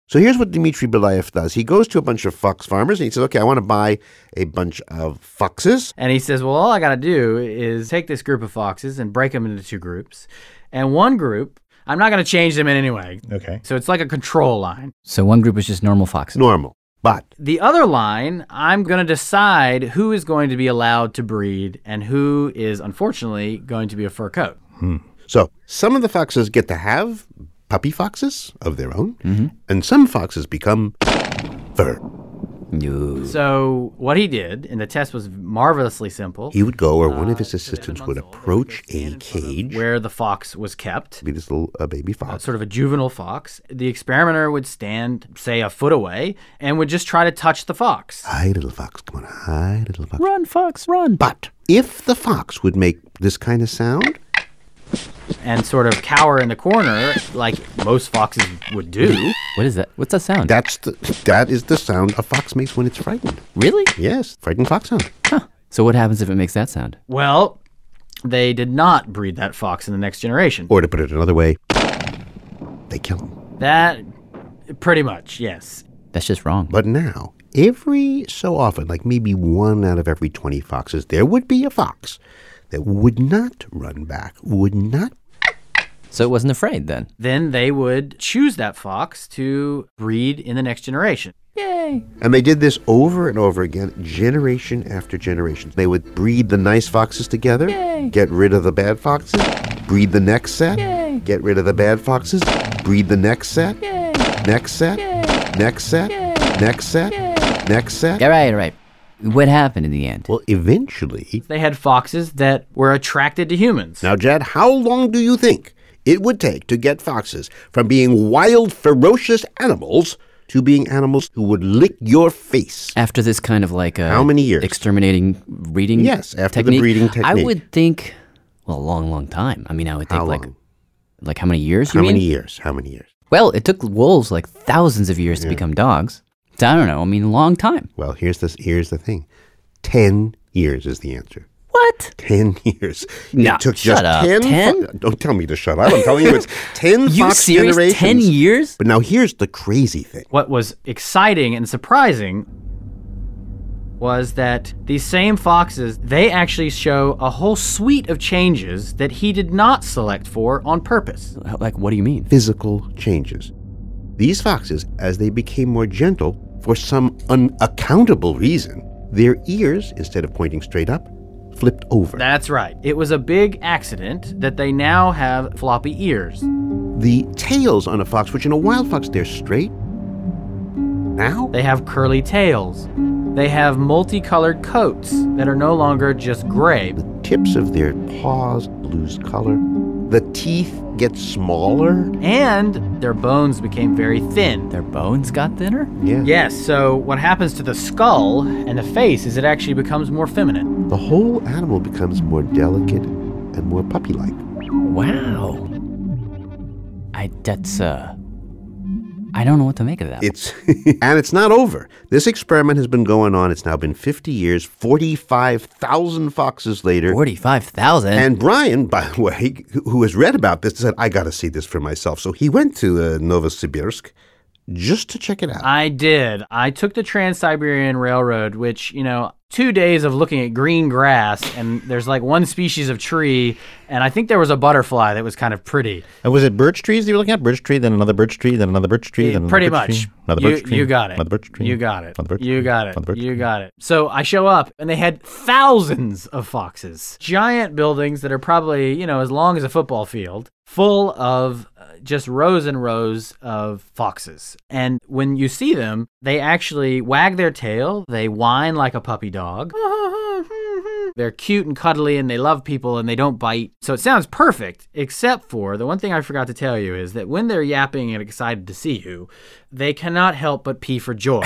So here's what Dmitry Belayev does. He goes to a bunch of fox farmers and he says, okay, I want to buy a bunch of foxes. And he says, well, all I got to do is take this group of foxes and break them into two groups. And one group, I'm not going to change them in any way. Okay. So it's like a control line. So one group is just normal foxes. Normal. But the other line, I'm going to decide who is going to be allowed to breed and who is, unfortunately, going to be a fur coat. Hmm. So some of the foxes get to have puppy foxes of their own, mm-hmm. and some foxes become fur. No. So what he did, and the test was marvelously simple. He would go, or one of his assistants would approach a cage where the fox was kept. Be this little uh, baby fox. Uh, sort of a juvenile fox. The experimenter would stand, say, a foot away, and would just try to touch the fox. Hi, little fox. Come on, hi, little fox. Run, fox, run. But if the fox would make this kind of sound, and sort of cower in the corner like most foxes would do. What is that? What's that sound? That's the, that is the sound a fox makes when it's frightened. Really? Yes, frightened fox sound. Huh. So what happens if it makes that sound? Well, they did not breed that fox in the next generation. Or to put it another way, they kill him. That, pretty much, yes. That's just wrong. But now, every so often, like maybe one out of every twenty foxes, there would be a fox that would not run back, would not. So it wasn't afraid then? Then they would choose that fox to breed in the next generation. Yay! And they did this over and over again, generation after generation. They would breed the nice foxes together, Yay! Get rid of the bad foxes, breed the next set, Yay! Get rid of the bad foxes, breed the next set, Yay! Next set, Yay! Next set, Yay! Next set, Yay! Next set. All right, all right. What happened in the end? Well, eventually, they had foxes that were attracted to humans. Now, Jad, how long do you think it would take to get foxes from being wild, ferocious animals to being animals who would lick your face? After this kind of like a how many years? Exterminating breeding Yes, after technique? the breeding technique. I would think, well, a long, long time. I mean, I would think how like, long? like how many years, How you many mean? years? How many years? Well, it took wolves like thousands of years Yeah. to become dogs. So I don't know. I mean, a long time. Well, here's the, here's the thing. Ten years is the answer. What? Ten years. No, it took shut just up. ten. Ten? Fo- don't tell me to shut up. I'm telling you, it's ten You fox serious? generations. Ten years? But now here's the crazy thing. What was exciting and surprising was that these same foxes, they actually show a whole suite of changes that he did not select for on purpose. Like, what do you mean? Physical changes. These foxes, as they became more gentle, for some unaccountable reason, their ears, instead of pointing straight up, flipped over. That's right. It was a big accident that they now have floppy ears. The tails on a fox, which in a wild fox, they're straight. Now? They have curly tails. They have multicolored coats that are no longer just gray. The tips of their paws lose color. The teeth get smaller. And their bones became very thin. Their bones got thinner? Yeah. Yes, so what happens to the skull and the face is it actually becomes more feminine. The whole animal becomes more delicate and more puppy-like. Wow. I, that's, uh... I don't know what to make of that. It's and it's not over. This experiment has been going on. It's now been fifty years, forty-five thousand foxes later. forty-five thousand? And Brian, by the way, who has read about this, said, I got to see this for myself. So he went to uh, Novosibirsk just to check it out. I did. I took the Trans-Siberian Railroad, which, you know, two days of looking at green grass, and there's like one species of tree, and I think there was a butterfly that was kind of pretty. And was it birch trees you were looking at? Birch tree, then another birch tree, then another birch tree, then another Pretty birch much. tree, another You, birch tree, you got it. another birch tree, You got it. another birch You tree, got it. another birch You tree. got it. So I show up, and they had thousands of foxes. Giant buildings that are probably, you know, as long as a football field, full of uh, just rows and rows of foxes. And when you see them, they actually wag their tail. They whine like a puppy dog. They're cute and cuddly, and they love people, and they don't bite. So it sounds perfect, except for the one thing I forgot to tell you is that when they're yapping and excited to see you, they cannot help but pee for joy.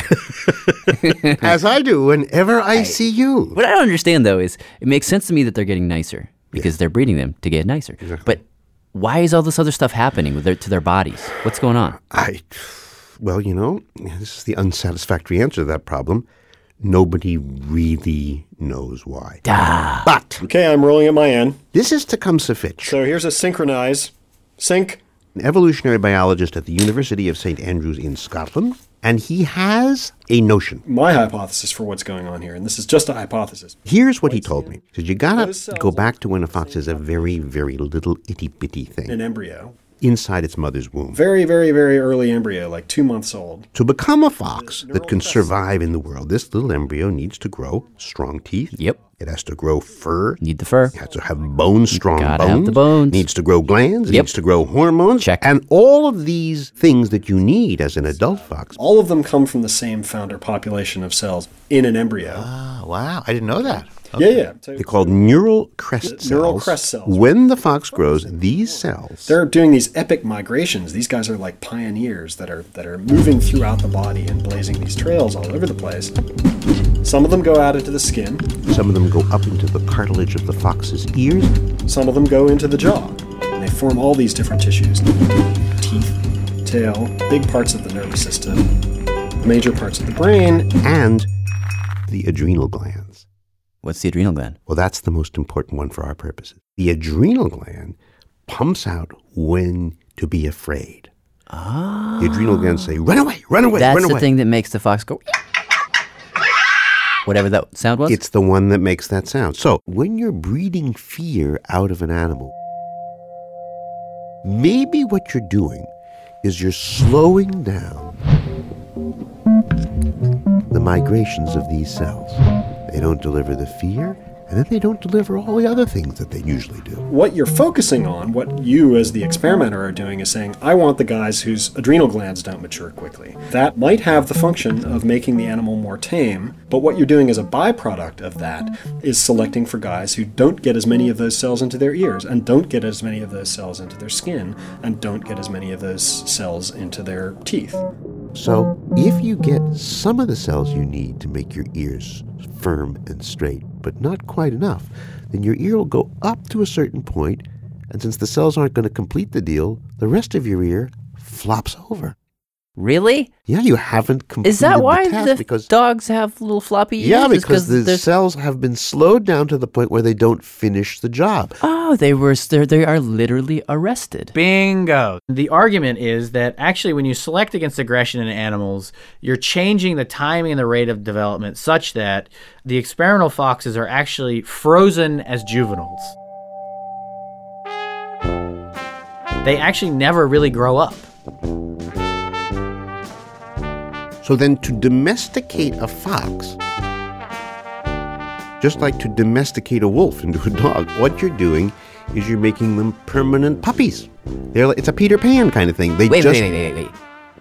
As I do whenever I, I see you. What I don't understand, though, is it makes sense to me that they're getting nicer because yeah. they're breeding them to get nicer. Exactly. But why is all this other stuff happening with their, to their bodies? What's going on? I, well, you know, this is the unsatisfactory answer to that problem. Nobody really knows why. Ah. But okay, I'm rolling at my end. This is Tecumseh Fitch. So here's a synchronize, sync, an evolutionary biologist at the University of Saint Andrews in Scotland, and he has a notion. My hypothesis for what's going on here, and this is just a hypothesis. Here's what he told me. He said, you gotta go back to when a fox is a very, very little itty-bitty thing. An embryo. Inside its mother's womb. Very, very, very early embryo, like two months old. To become a fox that can survive in the world, this little embryo needs to grow strong teeth. Yep. It has to grow fur. Need the fur. It has to have bones, strong Gotta bones. have the bones. Needs to grow glands. It Yep. needs to grow hormones. Check. And all of these things that you need as an adult fox. All of them come from the same founder population of cells in an embryo. Ah, wow. I didn't know that. Yeah, yeah. They're called neural crest cells. Neural crest cells. When the fox grows, these cells... They're doing these epic migrations. These guys are like pioneers that are that are moving throughout the body and blazing these trails all over the place. Some of them go out into the skin. Some of them go up into the cartilage of the fox's ears. Some of them go into the jaw. And they form all these different tissues. Teeth, tail, big parts of the nervous system, major parts of the brain. And the adrenal glands. What's the adrenal gland? Well, that's the most important one for our purposes. The adrenal gland pumps out when to be afraid. Ah. The adrenal glands say, run away, run away, That's run away. the thing that makes the fox go... Whatever that sound was? It's the one that makes that sound. So, when you're breeding fear out of an animal, maybe what you're doing is you're slowing down the migrations of these cells. They don't deliver the fear, and then they don't deliver all the other things that they usually do. What you're focusing on, what you as the experimenter are doing, is saying, I want the guys whose adrenal glands don't mature quickly. That might have the function of making the animal more tame, but what you're doing as a byproduct of that is selecting for guys who don't get as many of those cells into their ears, and don't get as many of those cells into their skin, and don't get as many of those cells into their teeth. So, if you get some of the cells you need to make your ears firm and straight, but not quite enough, then your ear will go up to a certain point, and since the cells aren't going to complete the deal, the rest of your ear flops over. Really? Yeah, you haven't completed Is that why the task the because dogs have little floppy ears? yeah, Just because the there's- cells have been slowed down to the point where they don't finish the job. Oh, they were they're, they are literally arrested. Bingo. The argument is that actually when you select against aggression in animals, you're changing the timing and the rate of development such that the experimental foxes are actually frozen as juveniles. They actually never really grow up. So then to domesticate a fox, just like to domesticate a wolf into a dog, what you're doing is you're making them permanent puppies. They're like, it's a Peter Pan kind of thing. They Wait, just wait, wait, wait, wait.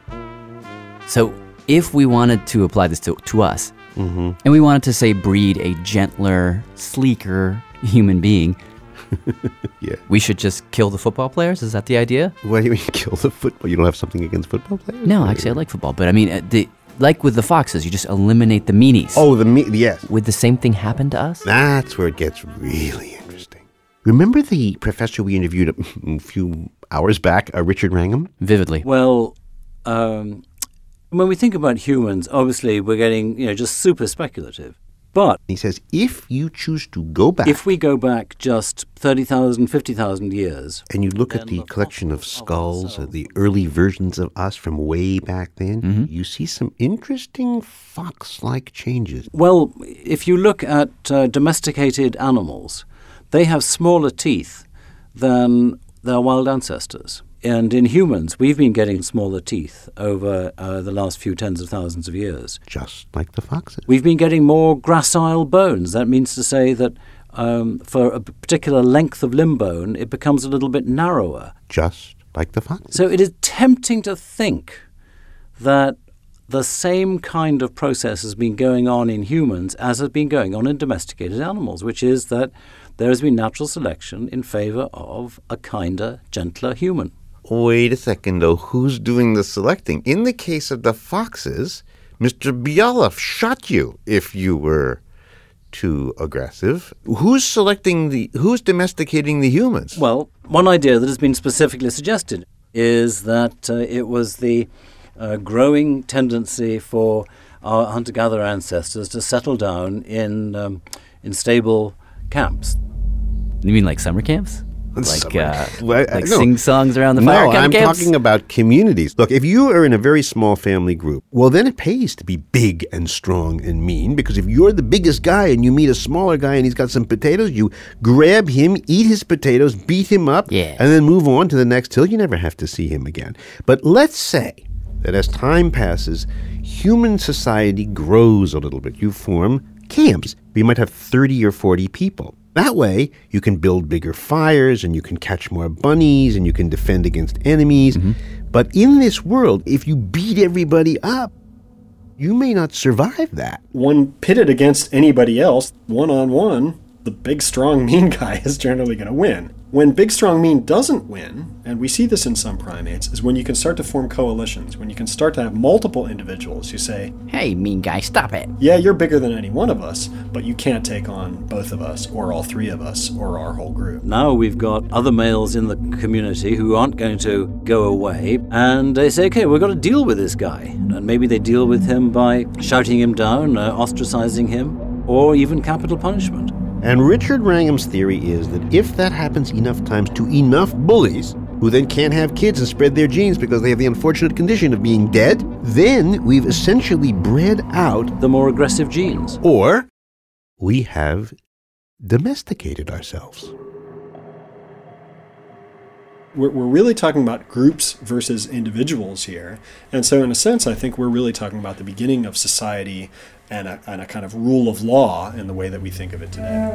So if we wanted to apply this to, to us, mm-hmm. and we wanted to, say, breed a gentler, sleeker human being, yeah, we should just kill the football players? Is that the idea? What do you mean kill the football? You don't have something against football players? No, actually, I like football. But I mean, uh, the, like with the foxes, you just eliminate the meanies. Oh, the me- yes. Would the same thing happen to us? That's where it gets really interesting. Remember the professor we interviewed a, a few hours back, uh, Richard Wrangham? Vividly. Well, um, when we think about humans, obviously we're getting, you know, just super speculative. But he says, if you choose to go back, if we go back just thirty thousand, fifty thousand years, and you look at the collection of skulls, uh, the early versions of us from way back then, Mm-hmm. you see some interesting fox-like changes. well, if you look at uh, domesticated animals, they have smaller teeth than their wild ancestors. And in humans, we've been getting smaller teeth over uh, the last few tens of thousands of years. Just like the foxes. We've been getting more gracile bones. That means to say that um, for a particular length of limb bone, it becomes a little bit narrower. Just like the foxes. So it is tempting to think that the same kind of process has been going on in humans as has been going on in domesticated animals, which is that there has been natural selection in favor of a kinder, gentler human. Wait a second, though. Who's doing the selecting? In the case of the foxes, Mister Bialov shot you if you were too aggressive. Who's selecting the, who's domesticating the humans? Well, one idea that has been specifically suggested is that uh, it was the uh, growing tendency for our hunter-gatherer ancestors to settle down in um, in stable camps. You mean like summer camps? Like, uh, Well, I- like no. sing songs around the no, fire kind I'm of camps? talking about communities. Look, if you are in a very small family group, well, then it pays to be big and strong and mean, because if you're the biggest guy and you meet a smaller guy and he's got some potatoes, you grab him, eat his potatoes, beat him up, Yeah. and then move on to the next hill. You never have to see him again. But let's say that as time passes, human society grows a little bit. You form camps. You might have thirty or forty people. That way, you can build bigger fires, and you can catch more bunnies, and you can defend against enemies. But in this world, if you beat everybody up, you may not survive that. When pitted against anybody else, one-on-one, the big, strong, mean guy is generally going to win. When big, strong, mean doesn't win, and we see this in some primates, is when you can start to form coalitions, when you can start to have multiple individuals who say, "Hey, mean guy, stop it." yeah, you're bigger than any one of us, but you can't take on both of us, or all three of us, or our whole group. Now we've got other males in the community who aren't going to go away, and they say, okay, we've got to deal with this guy. And maybe they deal with him by shouting him down, uh, ostracizing him, or even capital punishment. And Richard Wrangham's theory is that if that happens enough times to enough bullies, who then can't have kids and spread their genes because they have the unfortunate condition of being dead, then we've essentially bred out the more aggressive genes. Or we have domesticated ourselves. We're, we're really talking about groups versus individuals here. And so in a sense, I think we're really talking about the beginning of society and a, and a kind of rule of law in the way that we think of it today.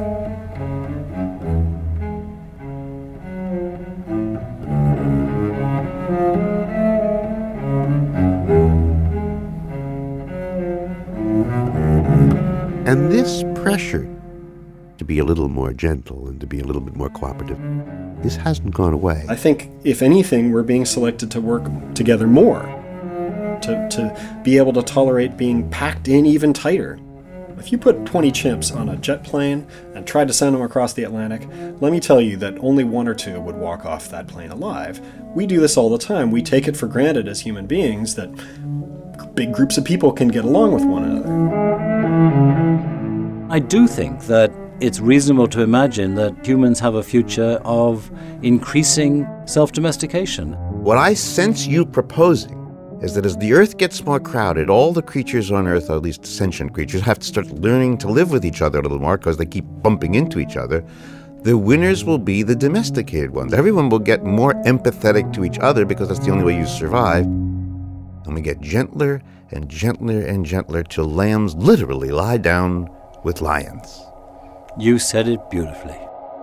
And this pressure to be a little more gentle and to be a little bit more cooperative, this hasn't gone away. I think, if anything, we're being selected to work together more, to, to be able to tolerate being packed in even tighter. If you put twenty chimps on a jet plane and tried to send them across the Atlantic, let me tell you that only one or two would walk off that plane alive. We do this all the time. We take it for granted as human beings that big groups of people can get along with one another. I do think that it's reasonable to imagine that humans have a future of increasing self-domestication. What I sense you proposing is that as the Earth gets more crowded, all the creatures on Earth, or at least sentient creatures, have to start learning to live with each other a little more because they keep bumping into each other. The winners will be the domesticated ones. Everyone will get more empathetic to each other because that's the only way you survive. And we get gentler and gentler and gentler till lambs literally lie down with lions. You said it beautifully.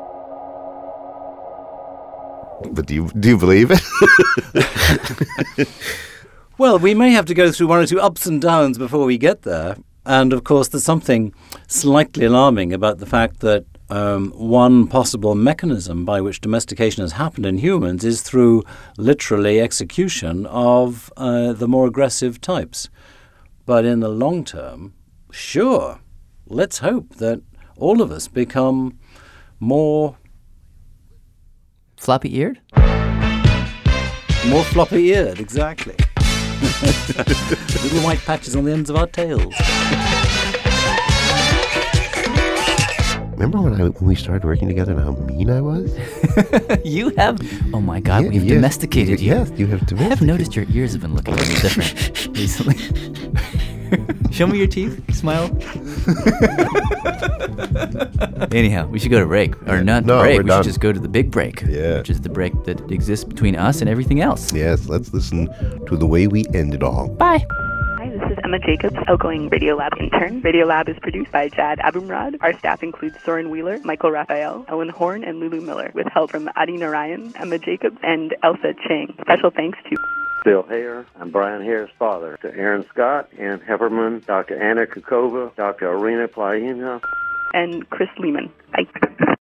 But do you, do you believe it? Well, we may have to go through one or two ups and downs before we get there. And, of course, there's something slightly alarming about the fact that um, one possible mechanism by which domestication has happened in humans is through literally execution of uh, the more aggressive types. But in the long term, sure, let's hope that all of us become more floppy-eared? More floppy-eared, exactly. Little white patches on the ends of our tails. Remember when, I, when we started working together and how mean I was? You have, oh my God, Yeah, we've yes, domesticated you. Yes, you have domesticated. I have noticed your ears have been looking a little different recently. Show me your teeth. Smile. Anyhow, we should go to break. Or not No, break, we're we done. should just go to the big break. Yeah. Which is the break that exists between us and everything else. Yes, let's listen to the way we end it all. Bye. Hi, this is Emma Jacobs, outgoing Radiolab intern. Radiolab is produced by Jad Abumrad. Our staff includes Soren Wheeler, Michael Raphael, Ellen Horn, and Lulu Miller, with help from Adi Narayan, Emma Jacobs, and Elsa Chang. Special thanks to Bill Hare. I'm Brian Hare's father. To Aaron Scott, Ann Hepperman, Doctor Anna Kukova, Doctor Arena Playina, and Chris Lehman. Bye.